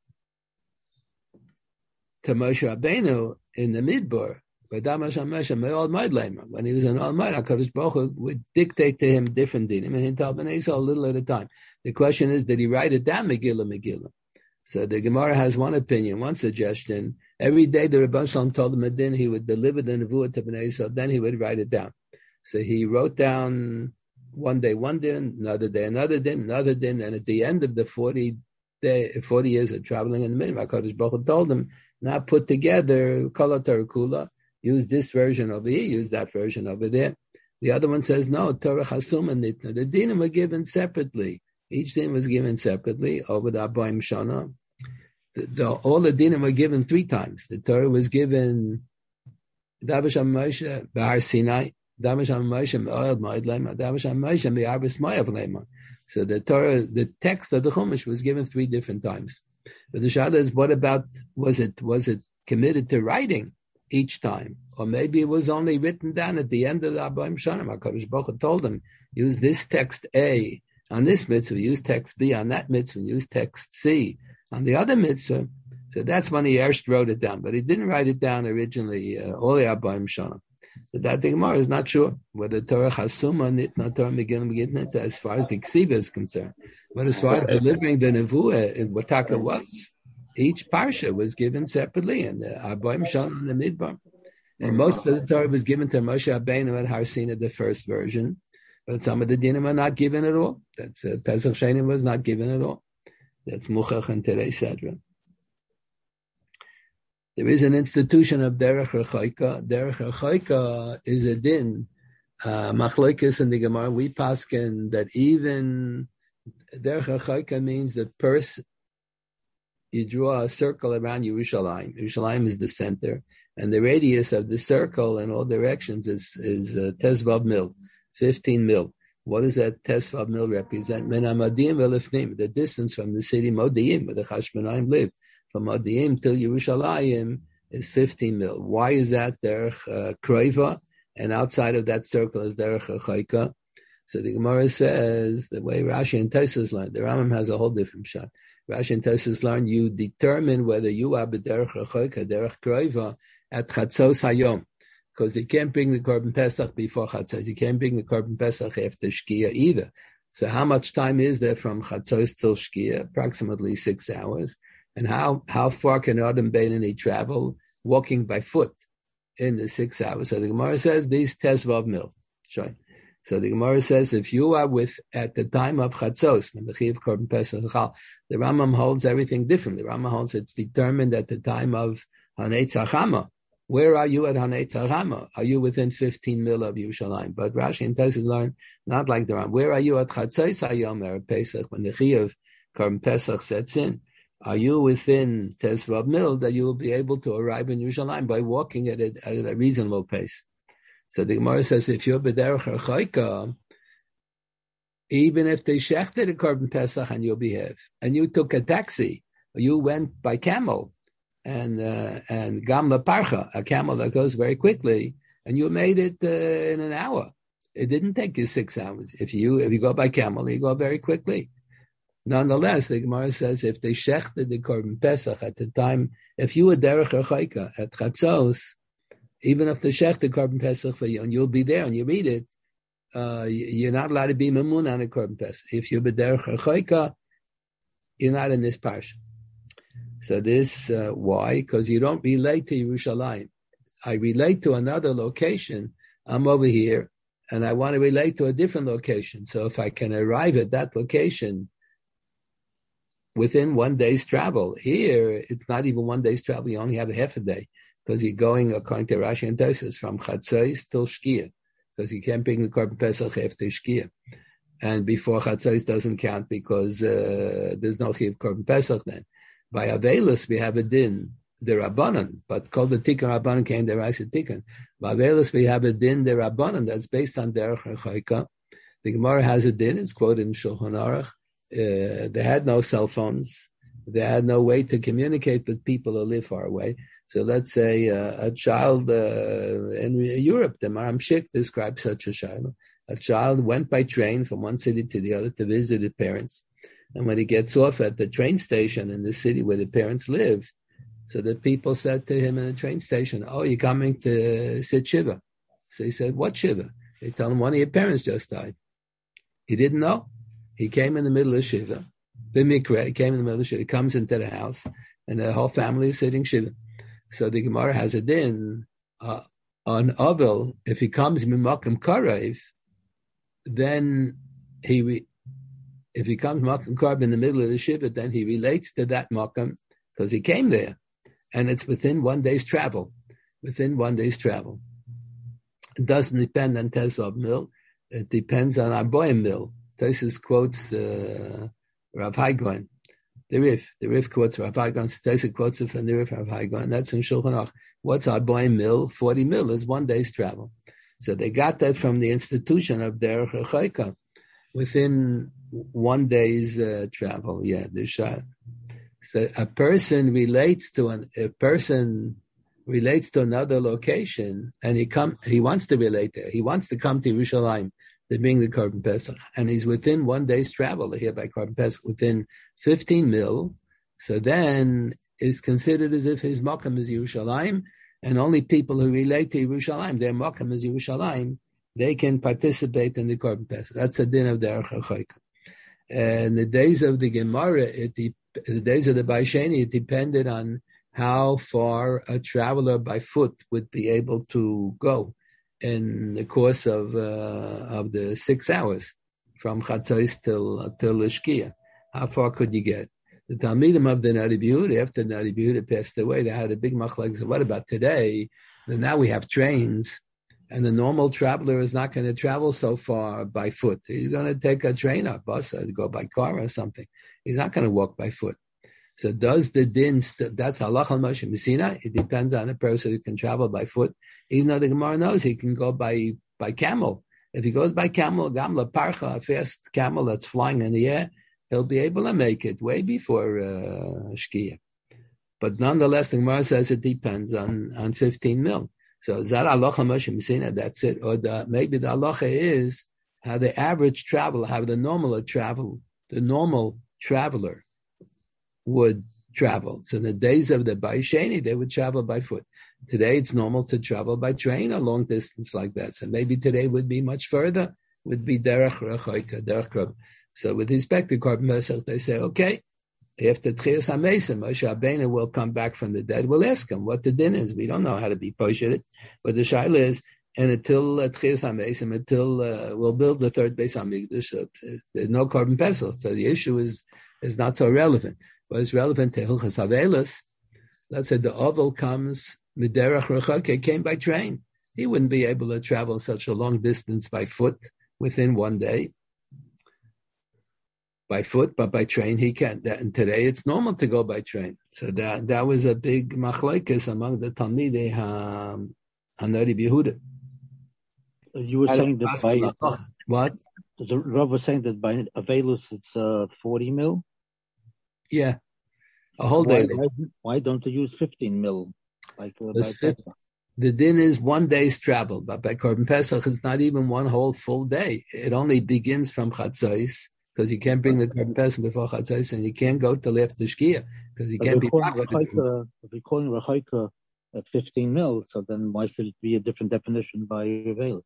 to Moshe Rabbeinu in the Midbar. When he was in Almighty, HaKadosh Baruch Hu would dictate to him different dinim, and he told Bnei Yisrael a little at a time. The question is, did he write it down, Megillah, Megillah? So the Gemara has one opinion, one suggestion. Every day the Rebbe Shalom told him a din, he would deliver the nevuah to Bnei Yisrael, then he would write it down. So he wrote down one day one din, another day another din, another din, and at the end of the forty day, forty years of traveling in the middle, HaKadosh Baruch Hu told him, now put together Kol HaTorah Kula, use this version over here, use that version over there. The other one says, no, Torah Chasuma Nitna. The dinim were given separately. Each din was given separately over the Arbaim Shana. The, the, all the dinim were given three times. The Torah was given Davish Moshe Bahar Sinai, Davish Moshe Me'od Ma'od Lema, Davish Moshe Me'arbis Ma'av Lema. So the Torah, the text of the Chumash was given three different times. But the Shada is, what about, was it was it committed to writing each time? Or maybe it was only written down at the end of the Arbaim Shana. HaKadosh Baruch Hu told him, use this text A on this mitzvah, use text B on that mitzvah, use text C on the other mitzvah. So that's when he first wrote it down. But he didn't write it down originally, uh, all the Arbaim Shana. So that the Gemara is not sure whether Torah Chasuma Nitna, Torah Megillah Megillah Nitna, as far as the Ksiva is concerned. But as far as delivering the Nevuah, in what Taka was, each Parsha was given separately, and the Arbaim Shana and the Midbar. And most of the Torah was given to Moshe Rabbeinu at Har Sinai, the first version. But some of the dinim are not given at all. That's uh, Pesach Sheni was not given at all. That's Muchach and Terei Sedra. There is an institution of Derech Rechaika. Derech Rechaika is a din. Uh, Machlokes in the Gemara, we paskin that even Derech Rechaika means that person, you draw a circle around Yerushalayim. Yerushalayim is the center, and the radius of the circle in all directions is is uh, Tezvav mil, fifteen mil. What does that Tezvav mil represent? Men Amadim velifnim, the distance from the city Modi'im, where the Chashmonaim live, from Modi'im till Yerushalayim is fifteen mil. Why is that Derech uh, Kroiva? And outside of that circle is Derech Rechaika. So the Gemara says, the way Rashi and Tosfos learn, the Rambam has a whole different shot. Rashi and Tosfos learn, you determine whether you are b'derech rechaika, derech kroiva, at chatzos hayom, because you can't bring the Korban Pesach before chatzos. You can't bring the Korban Pesach after Shkia either. So how much time is there from chatzos till Shkia? Approximately six hours. And how, how far can Adam Beinani travel walking by foot in the six hours? So the Gemara says, these tezvav mil. Sure. So the Gemara says, if you are with, at the time of Chatzos, when the Chiv Korban Pesach, the Rambam holds everything differently. The Rambam holds it's determined at the time of Hanei Tzachama. Where are you at Hanei Tzachama? Are you within fifteen mil of Yerushalayim? But Rashi and Tosfos learn, not like the Rambam. Where are you at Chatzos Hayom Erev Pesach, when the Chiv Korban Pesach sets in? Are you within Tezvav mil that you will be able to arrive in Yerushalayim by walking at a, at a reasonable pace? So the Gemara says, if you're b'derech rechaika, even if they shechted a Korban Pesach on your behalf, and you took a taxi, you went by camel, and uh, and gamla parcha, a camel that goes very quickly, and you made it uh, in an hour. It didn't take you six hours. If you if you go by camel, you go very quickly. Nonetheless, the Gemara says, if they shechted the Korban Pesach at the time, if you were derech rechaika at Chatzos, even if the shech the Korban Pesach for you, and you'll be there and you read it, uh, you're not allowed to be mamun on a korban pesach. If you're b'derech rechoika, you're not in this parsha. So this, uh, why? Because you don't relate to Yerushalayim. I relate to another location. I'm over here, and I want to relate to a different location. So if I can arrive at that location within one day's travel, here it's not even one day's travel. You only have a half a day because you're going, according to Rashi and Tosfos, from Chatzos till Shkia, because you can't bring the Korban Pesach after Shkia. And before Chatzos doesn't count because uh, there's no Chiv Korban Pesach then. By Avelis, we have a din, the Rabbanan, but called the Tikkun Rabbanan came the Raisa Tikkun. By Avelis, we have a din, the Rabbanan, that's based on Derech Rechoika. The Gemara has a din, it's quoted in Shulchan Aruch. Uh, they had no cell phones. They had no way to communicate with people who live far away. So let's say uh, a child uh, in Europe, the Maram Shik describes such a child. A child went by train from one city to the other to visit his parents. And when he gets off at the train station in the city where the parents lived, so the people said to him in the train station, oh, you're coming to sit Shiva. So he said, what Shiva? They tell him one of your parents just died. He didn't know. He came in the middle of Shiva. B'mikra, he came in the middle of Shiva. He comes into the house, and the whole family is sitting Shiva. So the Gemara has a din uh, on Ovel. If he comes Mimakim Karev, then he, re- if he comes Makim Karev in the middle of the Shiva, then he relates to that Makim because he came there. And it's within one day's travel. Within one day's travel. It doesn't depend on Tesvav Mil. It depends on Arboim Mil. Tosfos quotes uh, Rav Hai Gaon. The Rif. The Rif quotes Rav Hai Gaon. Tosfos quotes it from the Rif Rav Hai Gaon. That's in Shulchan Aruch. What's Arboim Mil? forty mil is one day's travel. So they got that from the institution of Derech Rechoika. Within one day's uh, travel. Yeah, the shah. So a person relates to an a person relates to another location, and he come he wants to relate there. He wants to come to Yerushalayim to bring the Korban Pesach, and he's within one day's travel here by Korban Pesach within fifteen mil. So then it's considered as if his makam is Yerushalayim, and only people who relate to Yerushalayim, their makam is Yerushalayim, they can participate in the Korban Pesach. That's a din of Derech Rechoika. And the days of the Gemara, it de- the days of the Baisheni, it depended on how far a traveler by foot would be able to go in the course of uh, of the six hours from Chatzos till till Shkia. How far could you get? The Talmidim of the Nari B'Yehuda, after Nari B'Yehuda passed away, they had a big machlek. So what about today? And now we have trains. And the normal traveler is not going to travel so far by foot. He's going to take a train or bus or go by car or something. He's not going to walk by foot. So does the din, st- that's halach al Moshe Messina. It depends on a person who can travel by foot, even though the Gemara knows he can go by, by camel. If he goes by camel, gamla parcha, a fast camel that's flying in the air, he'll be able to make it way before uh, Shkia. But nonetheless, the Gemara says it depends on, on fifteen mil. So Zara Alocha Moshe Messina, that's it. Or the, maybe the Alocha is how the average traveler, how the normal travel, the normal traveler would travel. So in the days of the Baisheni, they would travel by foot. Today it's normal to travel by train a long distance like that. So maybe today would be much further, would be Derech Rechoika, Derech Krab. So with respect to Korban Pesach, they say, okay, after Tchias HaMesim, Moshe Rabbeinu will come back from the dead. We'll ask him what the din is. We don't know how to be poshet, but the shaila is, and until uh, Tchias HaMesim, until uh, we'll build the third Beis HaMikdash, uh, there's no Korban Pesach. So the issue is is not so relevant. But it's relevant to Hilchas Avelis. Let's say the Oval comes, Miderach Rechoka came by train. He wouldn't be able to travel such a long distance by foot within one day. By foot, but by train he can't. And today it's normal to go by train. So that that was a big machlekes among the Talmidei HaNari B'Yehuda. You were saying that by what? The Rav was saying that by Avelus it's uh, forty mil. Yeah, a whole why, day. Why, why don't they use fifteen mil? Like uh, by fifty, the din is one day's travel, but by Korban Pesach it's not even one whole full day. It only begins from Chatzos. Because you can't bring the Korban Pesach before Chatzos, and you can't go till after Shkia because you can't be back. If we're calling Rechoika at fifteen mil, so then why should it be a different definition by Avelus?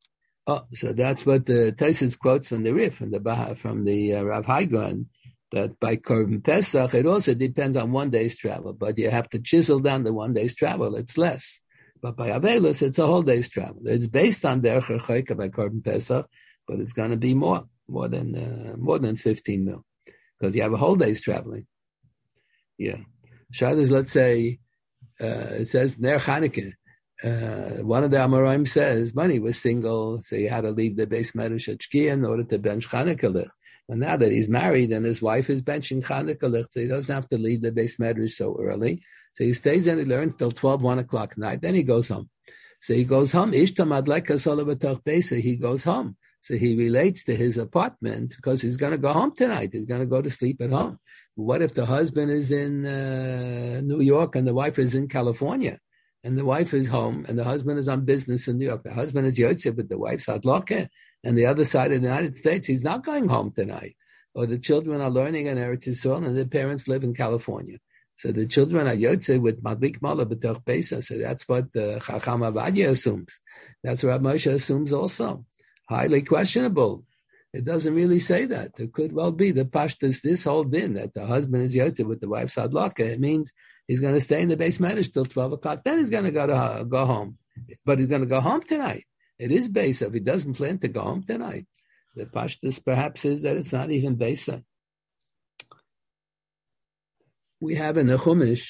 Oh, so that's what the Taisus quotes from the Rif, from the Baha, from the uh, Rav Haigon, that by Korban Pesach, it also depends on one day's travel, but you have to chisel down the one day's travel, it's less. But by Avelus, it's a whole day's travel. It's based on Derech Rechoika by Korban Pesach, but it's going to be more, more than uh, more than fifteen mil, because you have a whole day's traveling. Yeah. Shadis, let's say, uh, it says Ner Chanukah. Uh, one of the Amoraim says money was single, so he had to leave the base medrash at Shkia in order to bench Chanukah. But now that he's married and his wife is benching Chanukah, so he doesn't have to leave the base medrash so early. So he stays and he learns till twelve, one o'clock at night. Then he goes home. So he goes home. Ishtam adleka solabatoch besa. He goes home. So he relates to his apartment because he's going to go home tonight. He's going to go to sleep at home. What if the husband is in uh, New York and the wife is in California? And the wife is home, and the husband is on business in New York. The husband is Yotze, but the wife's Hadloke. And the other side of the United States, he's not going home tonight. Or the children are learning in Eretz Yisrael, and their parents live in California. So the children are Yotze with Madlik Mala B'toch Besa. So that's what the Chacham Avadia assumes. That's what Moshe assumes also. Highly questionable. It doesn't really say that. It could well be the Pashtas, this whole din, that the husband is Yotze with the wife's Hadloke. It means he's going to stay in the base medrash till twelve o'clock. Then he's going to go to uh, go home. But he's going to go home tonight. It is Besa. If he doesn't plan to go home tonight, the Pashtus perhaps is that it's not even Besa. We have in the Chumash,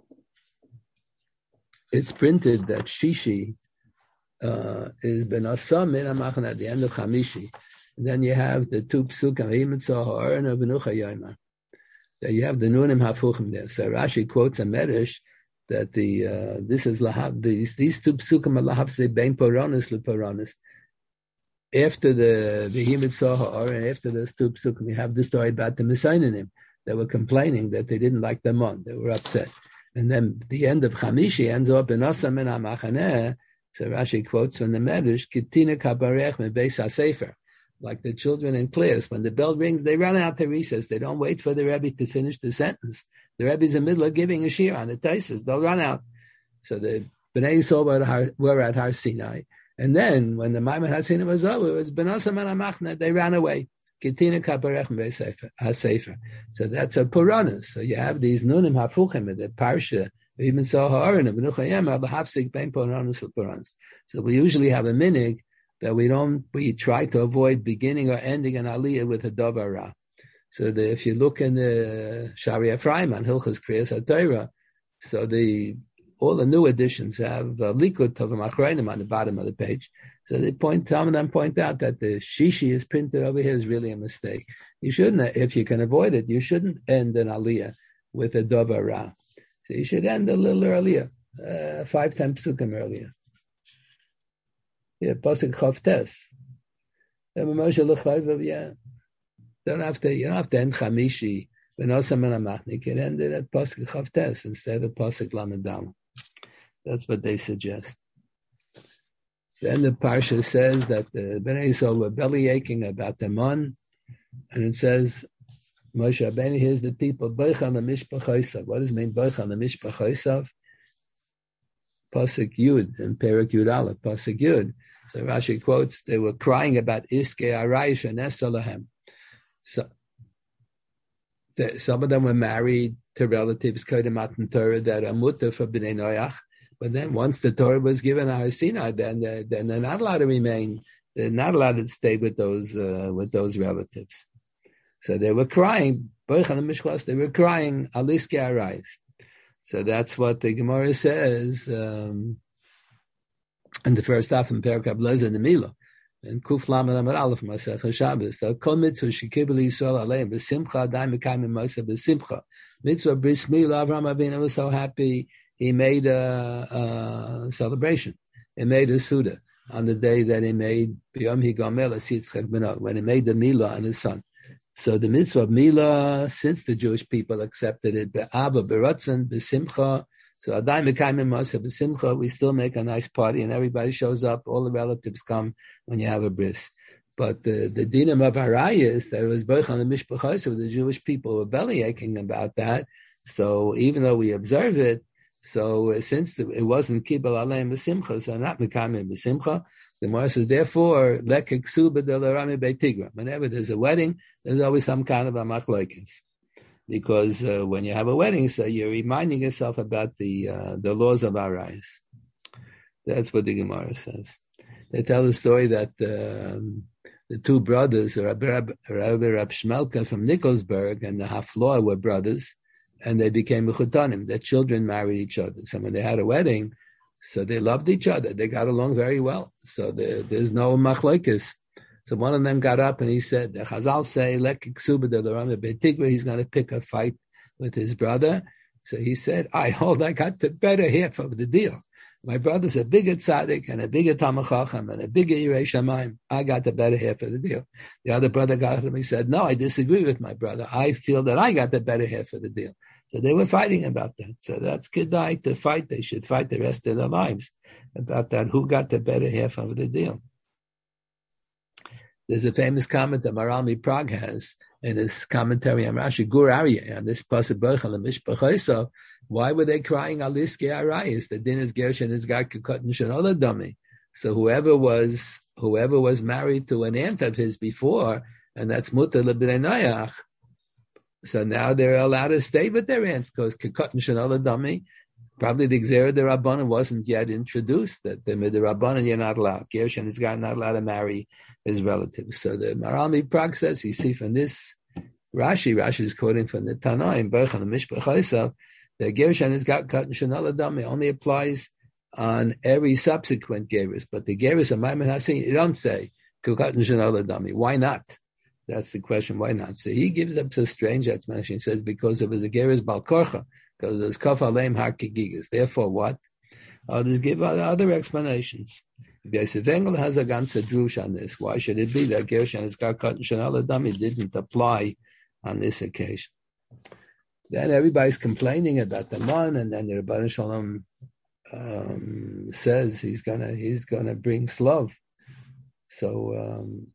it's printed that Shishi uh, is Ben Asa Min HaMachna at the end of Chamishi. And then you have the two psukim, V'yimetzah ha'oren v'nucha yoyma. You have the Nunim Hafuchim there. So Rashi quotes a Medrash that the uh, this is lahab these these two psukim are lahabse bein poronis leporonis. After the V'himit Soha or after those two psukim, we have the story about the Messianim. They were complaining that they didn't like them on. They were upset. And then the end of Chamishi ends up in Osam min HaMachaneh. So Rashi quotes from the Medrash, Kitina kabarech me beis hasefer. Like the children in class, when the bell rings, they run out to recess. They don't wait for the Rebbe to finish the sentence. The Rebbe's in the middle of giving a shir on the Taisus. They'll run out. So the Bnei Yisrael were at Har Sinai. And then when the Maimon Har Sinai was over, it was Benasam and Amachna. They ran away. Kitina kaparech hasefer. So that's a Puranas. So you have these Nunim Hafuchim in the Parsha. Even so, So we usually have a minig that we don't, we try to avoid beginning or ending an aliyah with a davar ra. So the, if you look in the Shari Ephraim on Hilchas Kriyas HaTorah, so the all the new editions have uh, Likud Tovim Achreinim on the bottom of the page. So they point, some of them point out that the Shishi is printed over here is really a mistake. You shouldn't, if you can avoid it, you shouldn't end an aliyah with a davar ra. So you should end a little earlier, uh, five times psukim earlier. Yeah, pasuk chavtes. Yeah, don't have to. You don't have to end chamishi. When also you can end it at pasuk chavtes instead of pasuk lamedam. That's what they suggest. Then the parsha says that the Bnei Yisrael were belly aching about the mon, and it says Moshe Rabbeinu hears the people boichan lemishpachosav. What does it mean boichan lemishpachosav? Pasuk Yud and Perak Yud Aleph, Pasuk Yud. So Rashi quotes, they were crying about Iske Araish and Esalahem. So the, some of them were married to relatives, Kodem Torah, that are mutter for Bnei Noach. But then once the Torah was given to Har Sinai, then they're, then they're not allowed to remain. They're not allowed to stay with those uh, with those relatives. So they were crying. They were crying Aliske Araish. So that's what the Gemara says um, in the first half of Perek Ablezer and the Milah. And Kuf Lamed Amar Aleph Masech Shabbos. So Kol Mitzvah Shekibel Yisrael Aleim B'Simcha Adai Mekayim Moshe B'Simcha. Mitzvah Bris Milah. Avraham Avinu was so happy he made a, a celebration. He made a Suda on the day that he made B'Yom Higamel Asitzchak B'No, when he made the Milah on his son. So the mitzvah of Milah, since the Jewish people accepted it, be'aba, be'ratzon, be'simcha, so adai mekayim moshe be'simcha, we still make a nice party and everybody shows up, all the relatives come when you have a bris. But the, the dinam of Haraya is that it was boichan the mishpachos, so the Jewish people were belly aching about that. So even though we observe it, so since the, it wasn't kibel aleim be'simcha, so not mekayim be'simcha, The Gemara says, therefore, whenever there's a wedding, there's always some kind of a machlokes. Because uh, when you have a wedding, so you're reminding yourself about the uh, the laws of Arayis. That's what the Gemara says. They tell the story that um, the two brothers, Rabbi Rab, Rabbi Rab Shmelka from Nikolsburg and the Hafloah were brothers, and they became mechutanim. Their children married each other. So when they had a wedding, so they loved each other. They got along very well. So there, there's no machlokes. So one of them got up and he said, the Chazal say, he's going to pick a fight with his brother. So he said, I hold, I got the better half of the deal. My brother's a bigger tzaddik and a bigger Talmid Chacham and a bigger Yirei Shamayim. I got the better half of the deal. The other brother got up and he said, no, I disagree with my brother. I feel that I got the better half of the deal. So they were fighting about that. So that's kedai to fight. They should fight the rest of their lives about that. Who got the better half of the deal? There's a famous comment that Maharal MiPrague has in his commentary on Rashi, Gur Aryeh, on this pasuk Berachah Mishpachoso. Why were they crying Aliske Arayis? The din is Gershon is Gad Kekot Shanola Dami. So whoever was whoever was married to an aunt of his before, and that's Mutar L'Bnei Noach, so now they're allowed to stay with their aunt because Kekot Shanola Dami. Probably the Gzera de Rabbanan wasn't yet introduced, that the the Rabbanan you're not allowed. Gershon is not allowed to marry his relatives. So the Maharal MiPrague says, you see from this Rashi, Rashi is quoting from the Tanaim, Berachah Mishpachoso, the Gershon is got cut and Shana Ladami only applies on every subsequent Gerus, but the Gerus of Maimon Hasin, you don't say Kukat and Shana Ladami. Why not? That's the question. Why not? So he gives up a strange explanation. He says because it was a Gerus Balkorcha, because it was Kaf Aleim Har Kigigas. Therefore, what? Others give other explanations. Yosef Engel has a ganze drush on this. Why should it be that Gershon is got cut and Shana Ladami didn't apply on this occasion? Then everybody's complaining about the man, and then the Rebbeinu Shalom um, says he's gonna he's gonna bring Slav. So um,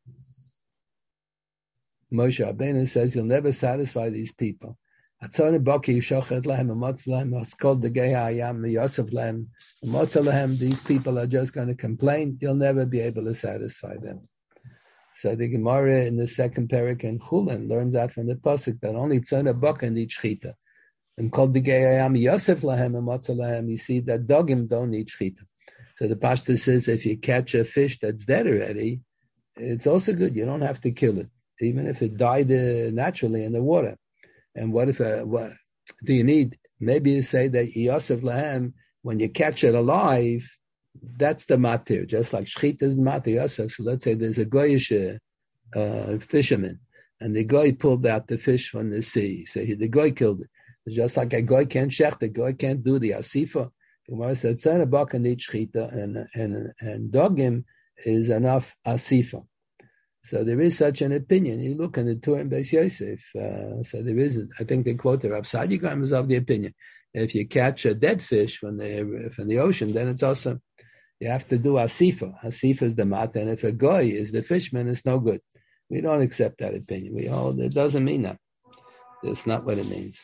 Moshe Rabbeinu says he'll never satisfy these people. Atzon Baki Yishochet Lehem Amotz Lehem Askol Degei Hayam Yosef Lehem Amotz Lehem. These people are just going to complain. You'll never be able to satisfy them. So the Gemara in the second parak in Chulin learns out from the pasuk that only tzona baka need shchita. And called the geyayam Yosef lahem and matzah lahem. You see that dogim don't need shchita. So the Pashto says if you catch a fish that's dead already, it's also good. You don't have to kill it, even if it died uh, naturally in the water. And what if uh, what do you need? Maybe you say that Yosef lahem, when you catch it alive, that's the matir, just like shchita is the matir Yosef. So let's say there's a goyish uh, fisherman, and the guy pulled out the fish from the sea. So he, the guy killed it. It's just like a guy can't shech, the guy can't do the asifa. Gemara said, "Tzana baka need shchita, and and and dogim is enough asifa." So there is such an opinion. You look in the Torah in Beis Yosef. Uh, so there is, I think they quote the Rav Sadiq is of the opinion. If you catch a dead fish from the from the ocean, then it's awesome. You have to do asifa. Asifa is the mat, and if a goy is the fishman, it's no good. We don't accept that opinion. We hold it doesn't mean that. That's not what it means.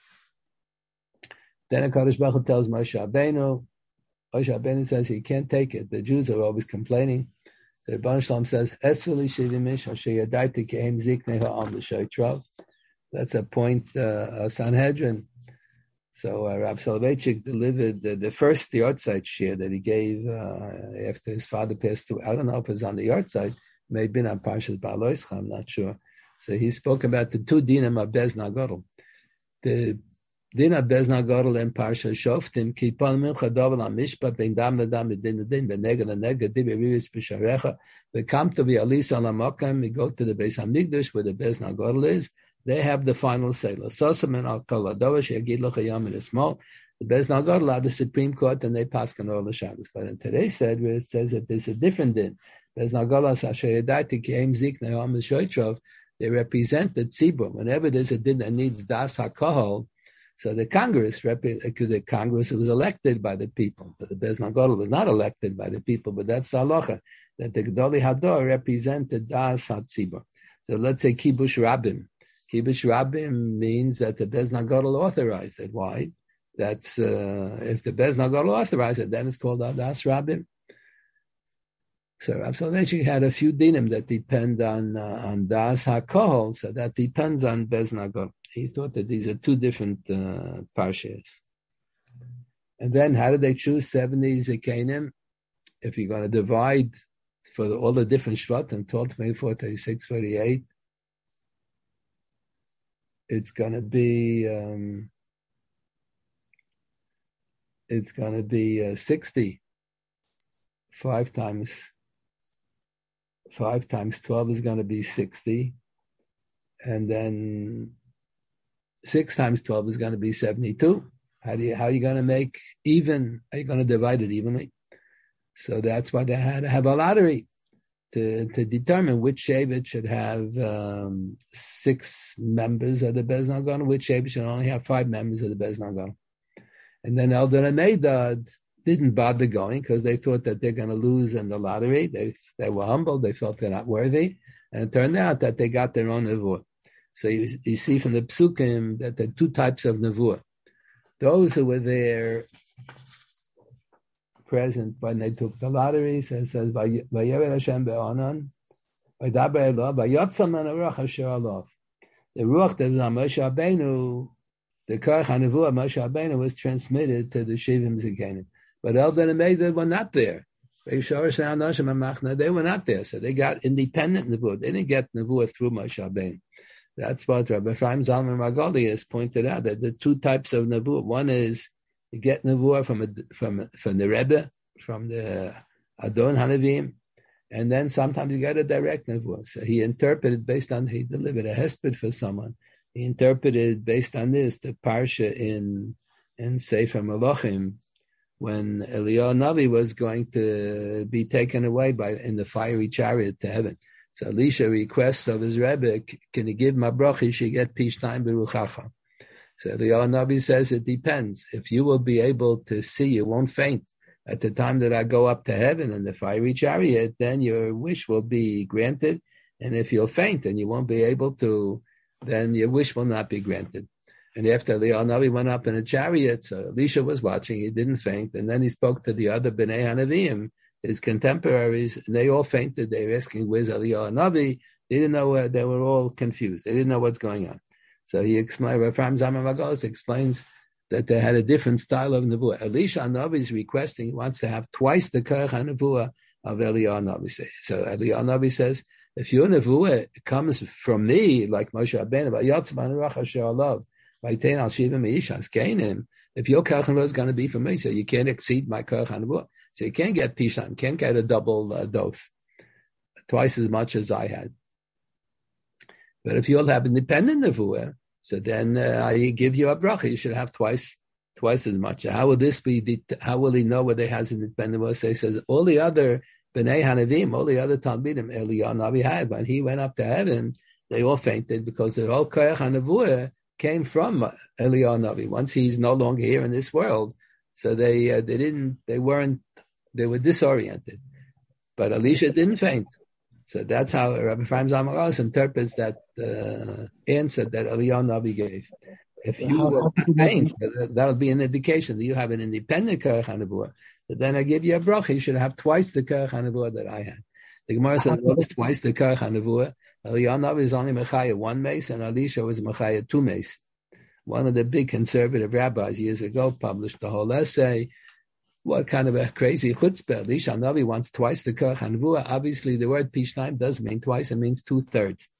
Then HaKadosh Baruch Hu tells Moshe Rabbeinu. Moshe Rabbeinu says he can't take it. The Jews are always complaining. The Rebbeinu Shalom says, "Esveli shivimish hasheyadaiti kehem ziknei ha'am l'shoytrav." That's a point, uh, a Sanhedrin. So uh, Rab Soloveitchik delivered the, the first Yortzeit shir that he gave uh, after his father passed away. I don't know if it was on the Yortzeit. It may have been on Parshas Ba'aloischa, I'm not sure. So he spoke about the two dinim of Bez Nagadol. The din of Bez Nagadol in Parshas Shoftim, ki pon mincha dovel ha-mishpat ben dam ledam bedin ledin benega lenega dibi rivis b'sharecha v'kam to v'alis al ha-mokam. We go to the Beis HaMikdash where the Bez Nagadol is. They have the final say. The Beis Nagadol are the Supreme Court, and they pass on all the Shabbos. But in today's said, where it says that there's a different din, Beis Nagadol they represent the tzibur. Whenever there's a din that needs das hakahol, so the Congress, the Congress was elected by the people, but the Beis Nagadol was not elected by the people. But that's the halacha that the Gedolei Hador represented das hatzibur. So let's say kibush rabim. Kibush Rabim means that the Beis Nagadol authorized it. Why? That's uh, if the Beis Nagadol authorized it, then it's called Adas Rabim. So Rav Soloveitchik had a few dinim that depend on uh, on Das HaKol, so that depends on Bez Nagot. He thought that these are two different uh, parshas. And then how did they choose seventy Zekanim? If you're going to divide for the, all the different Shvatim, twelve, twenty-four, thirty-six, forty-eight, it's going to be um, it's going to be uh, sixty. Five times five times twelve is going to be sixty, and then six times twelve is going to be seventy-two. How do you how are you going to make even? Are you going to divide it evenly? So that's why they had to have a lottery to to determine which Shevet should have um, six members of the Bez Nagon, which Shevet should only have five members of the Bez Nagon. And then Eldad and Medad didn't bother going because they thought that they're going to lose in the lottery. They they were humble. They felt they're not worthy. And it turned out that they got their own nevuah. So you, you see from the psukim that there are two types of nevuah. Those who were there present when they took the lottery, so it says, Vayered Hashem be'onan, Vayedaber Elov, Vayotzam and Ruach Asher Alav. The Ruach that was on Moshe Rabbeinu, the Korach HaNevuah Moshe Rabbeinu was transmitted to the Shivim Zekanim. But Eldad and Medad were not there. They were not there, so they got independent nevuah. They didn't get nevuah through Moshe Rabbeinu. That's what Rabbi Ephraim Zalman Magali has pointed out, that the two types of nevuah. One is you get nevuah from a, from from the Rebbe, from the Adon Hanavim, and then sometimes you get a direct nevuah. So he interpreted based on, he delivered a hesped for someone. He interpreted based on this the parsha in in Sefer Malachim, when Eliyahu Navi was going to be taken away by in the fiery chariot to heaven. So Elisha requests of his Rebbe, can you give my bracha? He should get Pishtayim Beruchacha. So Eliyahu Navi says, it depends. If you will be able to see, you won't faint at the time that I go up to heaven in the fiery chariot, then your wish will be granted. And if you'll faint and you won't be able to, then your wish will not be granted. And after Eliyahu Navi went up in a chariot, so Elisha was watching, he didn't faint. And then he spoke to the other Bnei Hanavim, his contemporaries, and they all fainted. They were asking, where's Eliyahu Navi? They didn't know where, they were all confused. They didn't know what's going on. So he explained, Ephraim Zalman Magali explains that they had a different style of nevuah. Elisha Navi is requesting, he wants to have twice the Korach HaNevuah of Eliyahu Navi. So Eliyahu Navi says, if your nevuah comes from me, like Moshe Rabbeinu, if your Korach HaNevuah is going to be from me, so you can't exceed my Korach HaNevuah. So you can't get Pisham, can't get a double uh, dose, twice as much as I had. But if you'll have independent nevuah, so then uh, I give you a bracha, you should have twice twice as much. So how will this be? How will he know whether he has independent nevuah? So he says, all the other Bnei Hanavim, all the other Talmidim, Eliyahu Navi had, when he went up to heaven, they all fainted because the whole Korach HaNevuah came from Eliyahu Navi. Once he's no longer here in this world, so they uh, they didn't, they weren't, they were disoriented. But Elisha didn't faint. So that's how Rabbi Ephraim Zalman Magali interprets that uh, answer that Eliyahu Navi gave. If you how, how faint, that'll be an indication that you have an independent Korach HaNevuah. But then I give you a bracha, you should have twice the Korach HaNevuah that I had. The Gemara says, what is twice the Korach HaNevuah? Eliyahu Navi is only Mechaya one mace, and Elisha was Mechaya two mace. One of the big conservative rabbis years ago published the whole essay. What kind of a crazy chutzpah? Elisha Navi wants twice the Korach HaNevuah. Obviously, the word Pishnaim does mean twice. It means two-thirds.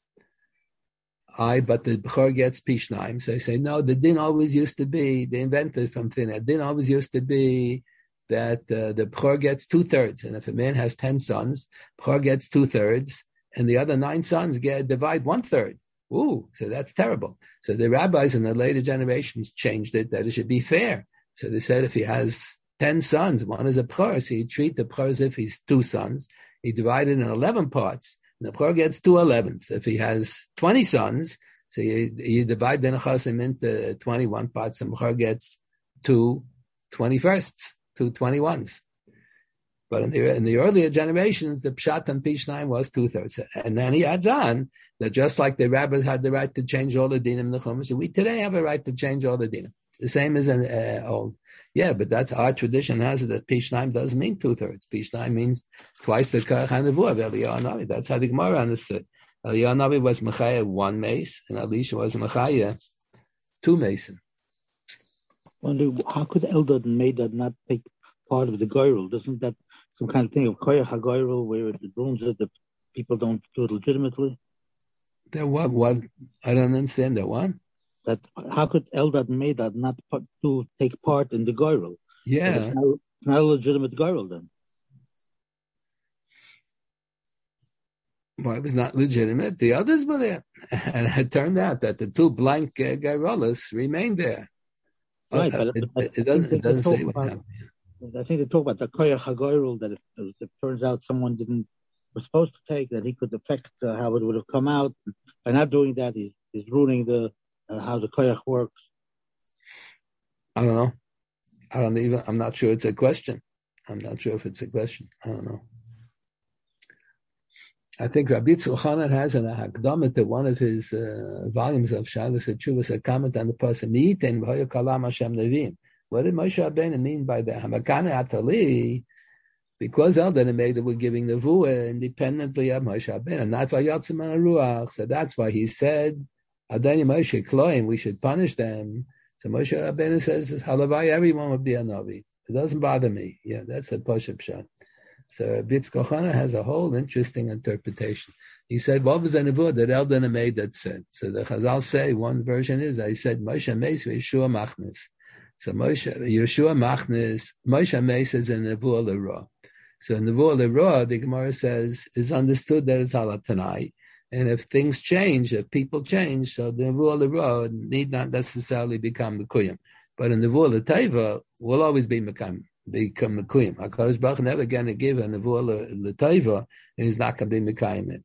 I, but the Bechor gets Pishnaim. So they say, no, the din always used to be, they invented from thin air. Din always used to be that uh, the Bechor gets two-thirds. And if a man has ten sons, Bechor gets two-thirds, and the other nine sons get divide one-third. Ooh, so that's terrible. So the rabbis in the later generations changed it, that it should be fair. So they said if he has ten sons, one is a Bechor, so you treat the Bechor as if he's two sons. He divided in eleven parts, and the Bechor gets two elevens. If he has twenty sons, so you, you divide the Nechasim into twenty-one parts, and Bechor gets two twenty-firsts, two twenty-ones. But in the, in the earlier generations, the Pshat and Pishnaim was two-thirds. And then he adds on that just like the rabbis had the right to change all the dinim in the Chumash, we today have a right to change all the dinim. The same as an uh, old. Yeah, but that's our tradition has it that Pishnaim does mean two-thirds. Pishnaim means twice the Koyach HaNevuah of Eliyahu Navi. That's how the Gemara understood. Eliyahu Navi was Mechaya one mace, and Elisha was Mechaya two mason. Wonder how could Eldad and Medad not take part of the Goyrel? Doesn't that some kind of thing of Koyach HaGoyrel where it ruins it, that people don't do it legitimately? That what? What? I don't understand that one. That how could Eldad and Medad not to take part in the Goyrel? Yeah, it's not, it's not a legitimate Goyrel then. Well, it was not legitimate. The others were there, and it turned out that the two blank uh, Gairolas remained there. Right, uh, but, it, but it, it doesn't. It doesn't say what about, happened. I think they talk about the Koyach HaGoyrel that if, if it turns out someone didn't was supposed to take, that he could affect uh, how it would have come out. By not doing that, he's, he's ruining the uh, how the Koyach works. I don't know. I don't even. I'm not sure it's a question. I'm not sure if it's a question. I don't know. I think Rabbi Yitzchak Chanan has an Hakdama to one of his uh, volumes of Shalos HaTshuvos, a comment on the person. Mi'iten v'hoya kalam Hashem nevim. What did Moshe Rabbeinu mean by that? Hamakane atali, because Eldad and Medad were giving the Nevuah independently of Moshe Rabbeinu, not vayatzim ruach. So that's why he said, Adoni Moshe kloim, we should punish them. So Moshe Rabbeinu says, halavai, everyone would be a Navi. It doesn't bother me. Yeah, that's a Pashup shot. So Rabbi Yitzchak Chanan has a whole interesting interpretation. He said, what was the Nevuah that Eldad and Medad said? So the Chazal say, one version is, I said, Moshe Meis Yeshua Machnes. So Moshe, Yeshua Machnes, Moshe Meis is a Nevuah L'Ra. So Nevuah L'Ra, the Gemara says, is understood that it's Ala Tanai. And if things change, if people change, so the Nevuah L'Ra need not necessarily become Mekuyim. But in Nevuah L'Teiva, will always be Mekuyim. Become Mekuyim. HaKadosh Baruch Hu never going to give a Nevuah L'Teiva, and he's not going to be Mekuyim.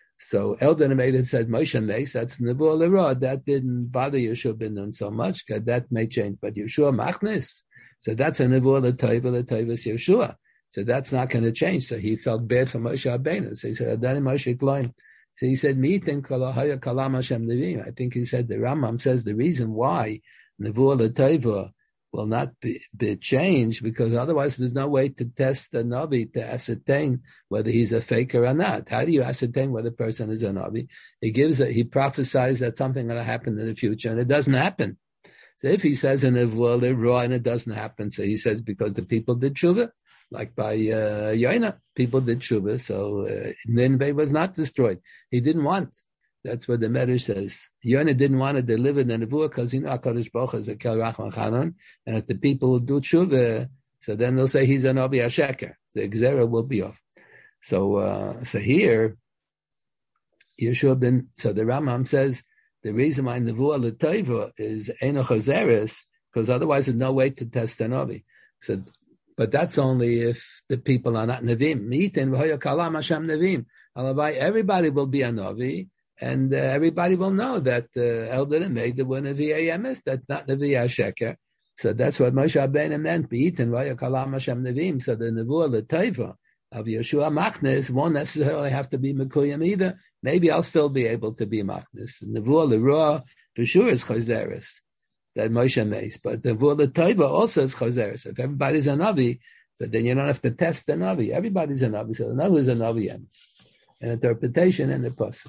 So Eldad and Medad said Moshe Meis, that's Nevuah L'Ra. That didn't bother Yeshua ben Nun so much, because that may change. But Yeshua Machnes, so that's a Nevuah L'Teiva, L'Teiva is Yeshua. So that's not going to change. So he felt bad for Moshe Rabbeinu. So he said, Adoni Moshe Kloim. So he said, Mi'iten kalahaya kalam Hashem nevim. I think he said, the Rambam says the reason why Nevuah L'Teiva will not be, be changed, because otherwise there's no way to test a Navi to ascertain whether he's a faker or not. How do you ascertain whether a person is a Navi? He gives it, he prophesies that something going to happen in the future, and it doesn't happen. So if he says in Nevuah L'Ra and it doesn't happen, so he says because the people did tshuva, like by uh, Yoina, people did tshuva, so uh, Nineveh was not destroyed. He didn't want. That's what the Medrash says. Yonah didn't want to deliver the Nevuah because you know HaKadosh Baruch Hu is a Kel Rachman Chanan, and if the people do tshuva, so then they'll say he's a Navi HaSheker. The Gzera will be off. So, uh, so here, Yeshua ben. So the Rambam says the reason why Nevuah L'Teiva is Eino Chazeres, because otherwise there's no way to test a Navi. So, but that's only if the people are not Nevim. Mi'iten v'hoya kalam Hashem Nevim. Everybody will be a Navi. And uh, everybody will know that uh, Eldad and Medad were Nevi'ei Emes. That's not Nevi'ei HaSheker. So that's what Moshe Rabbeinu meant. B'iten v'hoya kalam Hashem Nevim. So the Nevuah L'Teiva of Yeshua Machnes won't necessarily have to be Mekuyim either. Maybe I'll still be able to be Machnes. Nevuah L'Ra for sure is Chazeres, that Moshe makes. But the Nevuah L'Teiva also is Chazeres. If everybody's a Navi, so then you don't have to test the Navi. Everybody's a Navi. So the Navi is a Navi. An interpretation and the pasuk.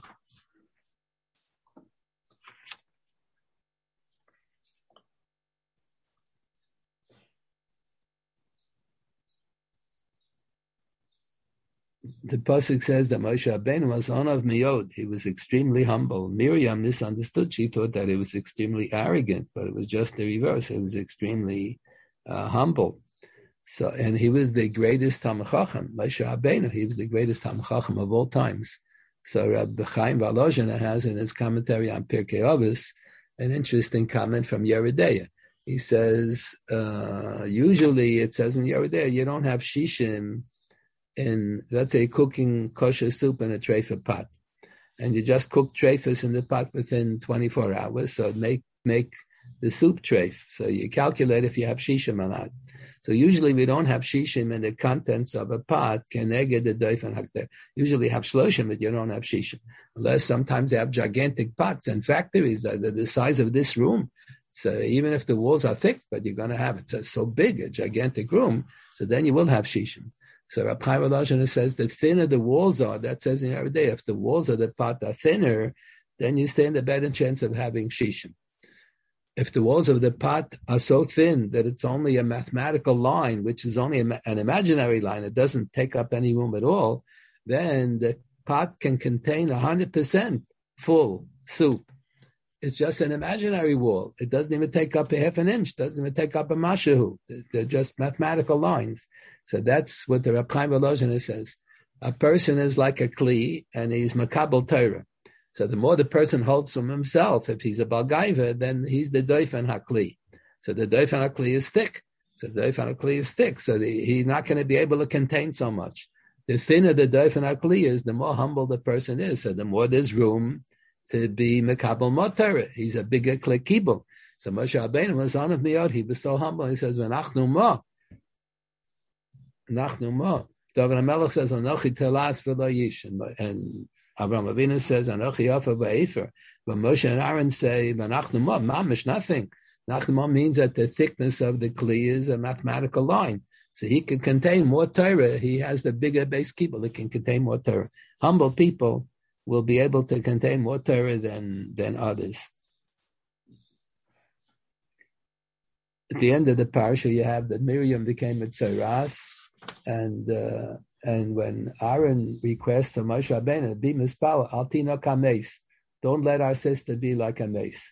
The pasuk says that Moshe Rabbeinu was son of Miyod. He was extremely humble. Miriam misunderstood. She thought that he was extremely arrogant, but it was just the reverse. He was extremely uh, humble. So, and he was the greatest Talmid Chacham. Moshe Rabbeinu, he was the greatest Talmid Chacham of all times. So Rabbi Chaim Volozhin has in his commentary on Pirkei Avos an interesting comment from Yeridea. He says, uh, usually it says in Yeridea, you don't have shishim in, let's say, cooking kosher soup in a trefa pot. And you just cook trefas in the pot within twenty-four hours, so make make the soup treif. So you calculate if you have shishim or not. So usually we don't have shishim in the contents of a pot, keneged the doif and hakter. Usually have shloshim, but you don't have shishim. Unless sometimes they have gigantic pots and factories that are the size of this room. So even if the walls are thick, but you're going to have it so big, a gigantic room, so then you will have shishim. So Rab Chaim Volozhin says the thinner the walls are, that says in every day, if the walls of the pot are thinner, then you stand a better chance of having shishim. If the walls of the pot are so thin that it's only a mathematical line, which is only a, an imaginary line, it doesn't take up any room at all, then the pot can contain one hundred percent full soup. It's just an imaginary wall. It doesn't even take up a half an inch. Doesn't even take up a mashahu. They're just mathematical lines. So that's what the Rab Chaim Volozhin says. A person is like a kli, and he's makabel Torah. So the more the person holds from himself, if he's a balgaiva, then he's the doifen hakli. So the doifen hakli is thick. So the doifen hakli is thick. So the, he's not going to be able to contain so much. The thinner the doifen hakli is, the more humble the person is. So the more there's room to be mekabel motor. He's a bigger klekibel. So Moshe Rabbeinu was on of Miot. He was so humble. He says, "V'nachnu mo, nachnu mo." David HaMelech says, "Anochi telas v'lo yish," and Avraham Avinu says, "Anochi yafa v'efer." But Moshe and Aaron say, "V'nachnu mo, mamish nothing." Nachnu mo means that the thickness of the kli is a mathematical line. So he can contain more Torah. He has the bigger base kibel. It can contain more Torah. Humble people will be able to contain more Torah than, than others. At the end of the parasha, you have that Miriam became a tzaras, and uh, and when Aaron requests to Moshe Rabbeinu, be mispal, altina kames, don't let our sister be like a mace.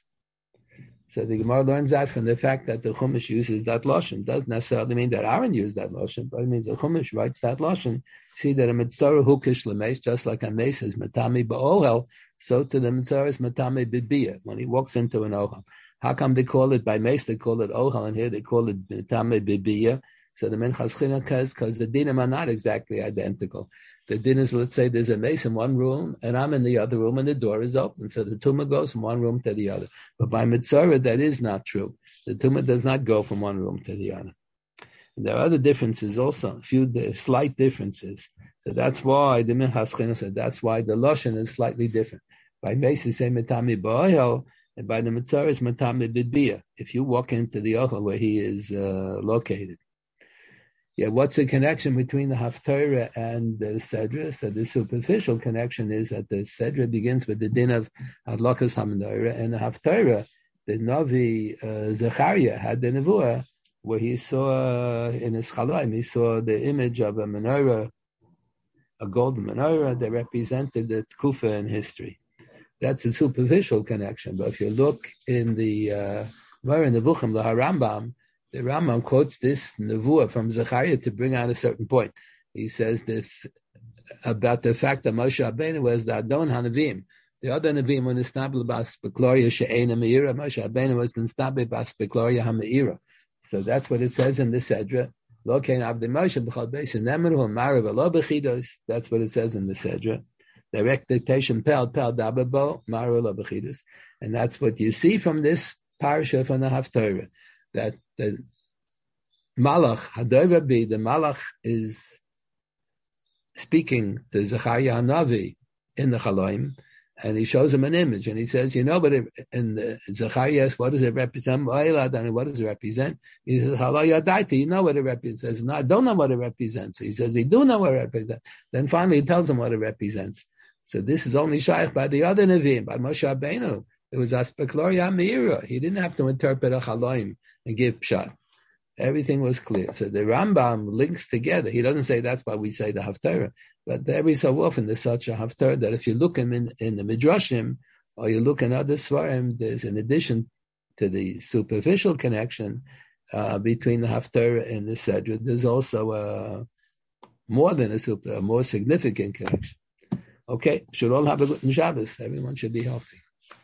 So the Gemara learns that from the fact that the Chumash uses that lashon. Doesn't necessarily mean that Aaron used that lashon, but it means the Chumash writes that lashon. See that a mitzvah hukish lemeis, just like a mace is matami ba'ohel, so to the mitzvah is matami b'biyah, when he walks into an ohel. How come they call it by mace, they call it ohel, and here they call it matami b'biyah? So the Minchas Chinuch says, because the dinim are not exactly identical. The din is, let's say there's a mace in one room, and I'm in the other room, and the door is open. So the tumah goes from one room to the other. But by mitzvah, that is not true. The tumah does not go from one room to the other. And there are other differences also, a few slight differences. So that's why the Minchas Chinuch said, that's why the lashon is slightly different. By mace, you say matami ba'ohel, and by the mitzvah is matami b'biyah. If you walk into the ohel where he is uh, located. Yeah, what's the connection between the Haftarah and the Sedra? So the superficial connection is that the Sedra begins with the din of Adlakas HaMenorah, and the Haftarah, the Navi uh, Zechariah had the Nevuah, where he saw uh, in his Chalaim, he saw the image of a menorah, a golden menorah that represented the Tkufa in history. That's a superficial connection. But if you look in the uh, in the Buchim, the Harambam, the Rambam quotes this nevuah from Zechariah to bring out a certain point. He says this about the fact that Moshe Rabbeinu was the Adon HaNavim. The other Navim were nistabel bas bekloria she'ena meira. Moshe Rabbeinu was nistabel bas bekloria ha'meira. So that's what it says in the Sedra. Lo kein avdei Moshe b'chol beis nemeru marav v'lo b'chidos. That's what it says in the Sedra. Direct dictation pel pel dababo marav v'lo b'chidos. And that's what you see from this parasha from the Haftarah. That the Malach, Hadover be, the Malach is speaking to Zechariah HaNavi in the Chalaim, and he shows him an image, and he says, you know, but it, and the, Zechariah asks, what does it represent? What does it represent? He says, Halayadaita, you know what it represents. No, I don't know what it represents. He says, he do know what it represents. Then finally he tells him what it represents. So this is only shaykh by the other Nevi'im, by Moshe Rabbeinu. It was Aspekloria Meira. He didn't have to interpret a Chalaim and give pshat. Everything was clear. So the Rambam links together. He doesn't say that's why we say the Haftarah, but every so often there's such a Haftarah that if you look in, in the Midrashim or you look in other Svarim, there's in addition to the superficial connection uh, between the Haftarah and the Sedra, there's also a, more than a super, a more significant connection. Okay, should all have a good Shabbos. Everyone should be healthy.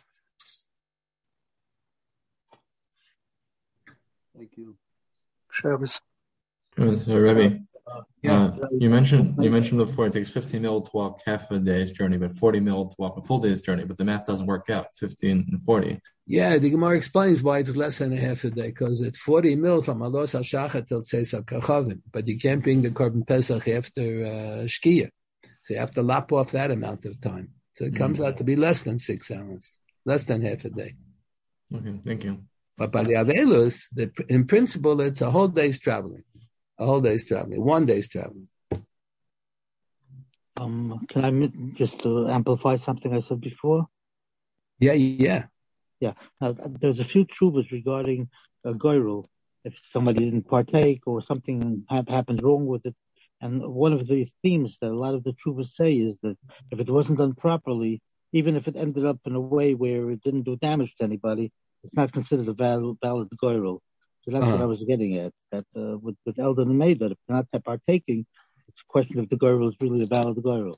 Thank you. Shabbos. So, Rebbe, uh, yeah. uh, you mentioned you mentioned before it takes fifteen mil to walk half a day's journey, but forty mil to walk a full day's journey. But the math doesn't work out. Fifteen and forty. Yeah, the Gemara explains why it's less than a half a day, because it's forty mil from Alos HaShachat till Tzeis HaKachavim, but you can't bring the Korban Pesach after uh, Shkia, so you have to lap off that amount of time. So it comes mm-hmm. out to be less than six hours, less than half a day. Okay, thank you. But by the Avelus, the, in principle, it's a whole day's traveling. A whole day's traveling. One day's traveling. Um, can I just uh, amplify something I said before? Yeah, yeah. Yeah. Uh, there's a few tshuvas regarding uh, goyrel. If somebody didn't partake or something ha- happened wrong with it. And one of the themes that a lot of the tshuvas say is that if it wasn't done properly, even if it ended up in a way where it didn't do damage to anybody, it's not considered a valid, valid goyrel. So that's uh-huh. what I was getting at. That uh, with, with Eldon and Maida, if they're not partaking, it's a question if the goyrel is really a valid goyrel.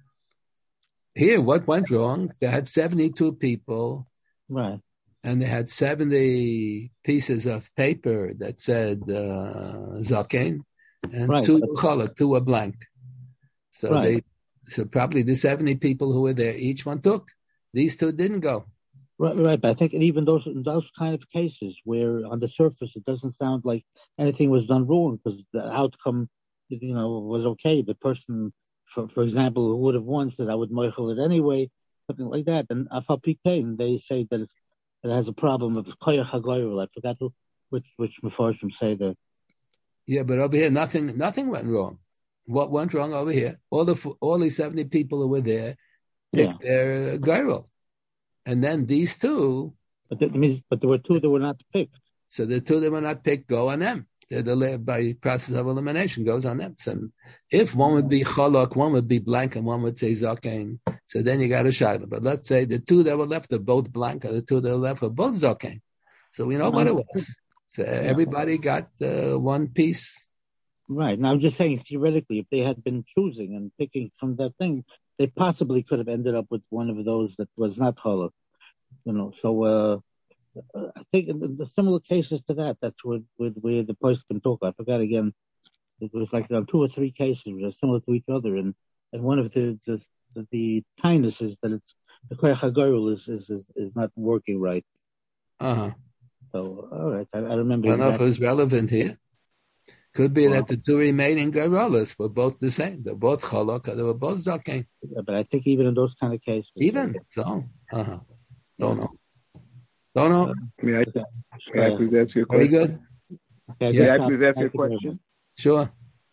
Here, what went wrong? They had seventy-two people. Right. And they had seventy pieces of paper that said uh, Zaken, and right. two cholak, two were blank. So right. they, so probably the seventy people who were there, each one took. These two didn't go. Right, right. But I think even those in those kind of cases where on the surface it doesn't sound like anything was done wrong because the outcome, you know, was okay. The person, for for example, who would have won said, "I would moichel it anyway," something like that. And afal pikein, they say that it's it has a problem of koyach hagoyrel. I forgot who, which which mefarshim say that. Yeah, but over here, nothing nothing went wrong. What went wrong over here? All the all the seventy people who were there picked yeah. their goyrel, and then these two. But that means, but there were two that were not picked. So the two that were not picked go on them. They're the, by process of elimination goes on them. So if one would be cholok, one would be blank, and one would say zaken. So then you got a shayla. But let's say the two that were left are both blank, or the two that were left are both zaken. So we know what it was. So everybody got uh, one piece. Right. Now I'm just saying theoretically, if they had been choosing and picking from that thing, they possibly could have ended up with one of those that was not cholok. You know. So uh, I think in the similar cases to that, that's where with where the person can talk. I forgot again. It was like um, two or three cases that are similar to each other, and, and one of the the, the, the kindness is that it's the koyach hagoyrel is, is is is not working right. Uh huh. So all right, I, I remember. I don't exactly. know if it was relevant here. Could be well, that the two remaining goyrolas were both the same. They're both cholok, or they were both zaken. Yeah, but I think even in those kind of cases, even so, uh huh. Don't know. Don't know. May I, may I please ask you a question? Very good. Okay, may I please ask you a question? Sure.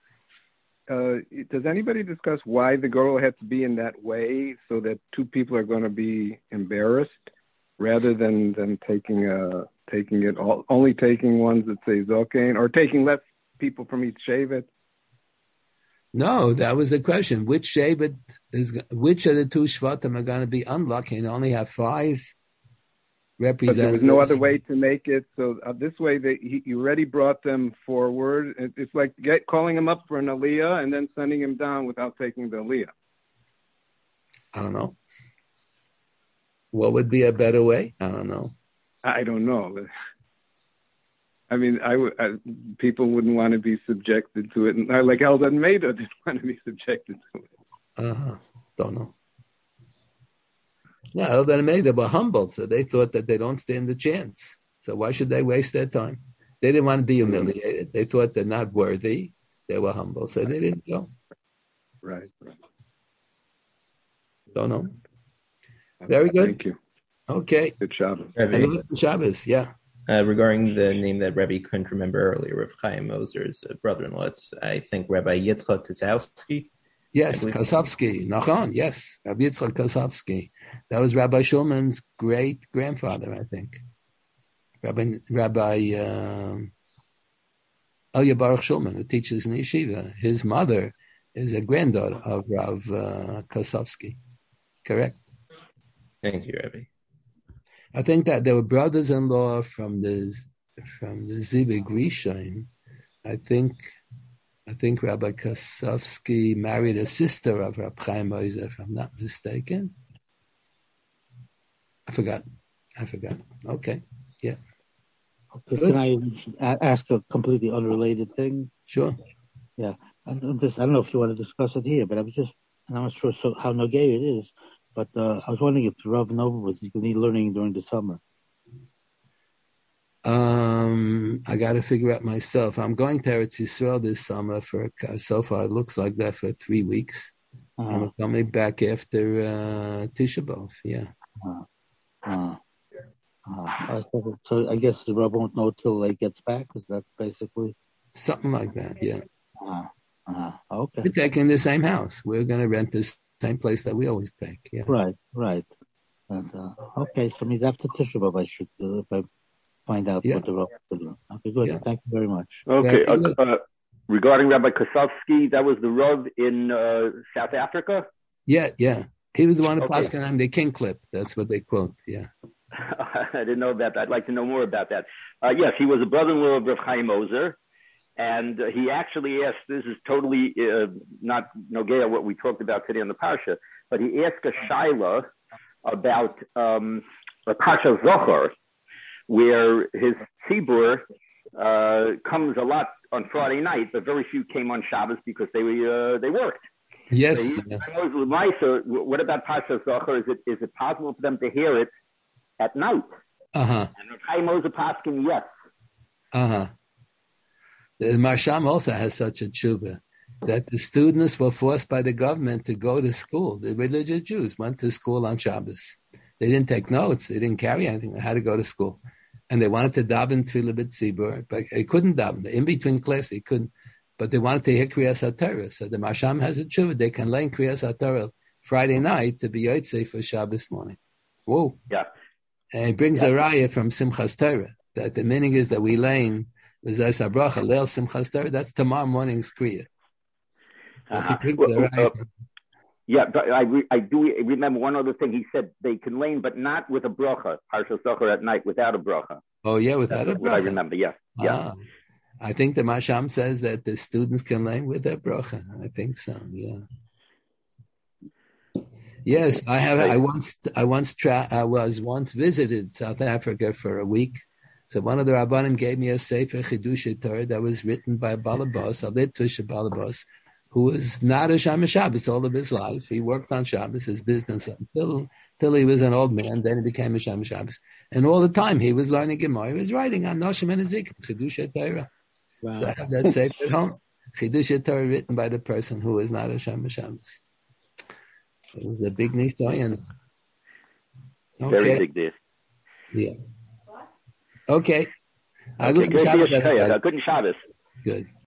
Uh, does anybody discuss why the girl had to be in that way so that two people are going to be embarrassed rather than, than taking uh taking it all, only taking ones that say Zokain or taking less people from each Shevet? No, that was the question. Which Shevet is, which of the two Shvatim are going to be unlucky and only have five representatives? But there was no other way to make it. So uh, this way, they, he, you already brought them forward. It, it's like get, calling him up for an Aliyah and then sending him down without taking the Aliyah. I don't know. What would be a better way? I don't know. I don't know. I mean, I, I people wouldn't want to be subjected to it, and like Eldon Maida didn't want to be subjected to it. Uh huh. Don't know. Yeah, Eldon and Maida were humble, so they thought that they don't stand a chance. So why should they waste their time? They didn't want to be humiliated. They thought they're not worthy. They were humble, so they didn't go. Right. right. Don't know. Very good. Thank you. Okay. Good Shabbos. Good Shabbos, yeah. Uh, regarding the name that Rebbe couldn't remember earlier, Rav Chaim Moser's uh, brother-in-law, it's, I think, Rabbi Yitzchak Kosowski. Yes, Kosowski. Nachon, yes. Rabbi Yitzchak Kosowski. That was Rabbi Shulman's great-grandfather, I think. Rabbi Rabbi um, Elia Baruch Shulman, who teaches in Yeshiva. His mother is a granddaughter of Rav uh, Kosowski. Correct? Thank you, Rabbi. I think that there were brothers-in-law from the from the Zivig Rishon. I think I think Rabbi Kosowski married a sister of Rab Chaim Moser, if I'm not mistaken. I forgot. I forgot. Okay. Yeah. Okay, can I ask a completely unrelated thing? Sure. Yeah. I don't, just, I don't know if you want to discuss it here, but I was just, and I'm not sure so, how nogay it is. But uh, I was wondering if Rav Nova was learning during the summer. Um, I got to figure out myself. I'm going to Eretz Yisrael this summer for so far. It looks like that for three weeks. Uh-huh. I'm coming back after uh, Tisha B'Av. Yeah. Uh-huh. Uh-huh. Uh, so, so I guess the Rebbe won't know till he gets back. Is that basically Something like that, yeah. Uh, uh, okay. We're taking the same house. We're going to rent this same place that we always take. Yeah. Right, right. That's, uh, okay, so means after Tisha B'Av I should uh, if I find out Yeah. what the Rebbe will do. Okay, good. Yeah. Thank you very much. Okay. Yeah. Uh, uh, regarding Rabbi Kosovsky, that was the Rav in uh, South Africa? Yeah, yeah. He was the one who Okay. passed on the king clip. That's what they quote. Yeah. I didn't know about that. I'd like to know more about that. Uh, yes, he was a brother-in-law of Rav Chaim Ozer, and uh, he actually asked, this is totally uh, not nogea what we talked about today on the Parsha, but he asked a shaila about um, a Parsha Zohar, where his tzibur uh, comes a lot on Friday night, but very few came on Shabbos because they uh, they worked. Yes. So he, yes. what about Parsha Zohar? Is it is it possible for them to hear it at night? Uh-huh. And Rav Chaim Ozer Paskin, yes. Uh-huh. The Marsham also has such a tshuva that the students were forced by the government to go to school. The religious Jews went to school on Shabbos. They didn't take notes. They didn't carry anything. They had to go to school. And they wanted to daven tefillah b'tzibur, but they couldn't daven. In between class, they couldn't. But they wanted to hear Kriyas HaTorah. So the Marsham has a tshuva. They can learn Kriyas HaTorah Friday night to be yotzei for Shabbos morning. Whoa. Yeah. And he brings yeah. a raya from Simchas Torah, that the meaning is that we learn V'zayis HaBracha, Leil Simchas Torah, that's tomorrow morning's Kriya. Uh-huh. Well, uh, yeah, but I, re- I do remember one other thing. He said they can lane, but not with a bracha. Parsha Zohar at night without a bracha. Oh, yeah, without That's a bracha. what I remember, yeah. yeah. Ah, I think the Masham says that the students can lane with a bracha. I think so, yeah. Yes, I have. I once, I once, tra- I was once visited South Africa for a week. So one of the Rabbanim gave me a Sefer Chidush Torah that was written by Balabas, a Litvish Balabas, who was not a Shama Shabbos all of his life. He worked on Shabbos, his business, until, until he was an old man. Then he became a Shama Shabbos. And all the time he was learning Gemara. He was writing on Noshim and Ezekiel, Chidush Torah. Wow. So I have that Sefer at home. Chidush Torah written by the person who was not a Shama Shabbos. It was a big Nisayan. Okay. Very big deal. Yeah. Okay. Okay. Good Shabbos. Good Shabbos. Good.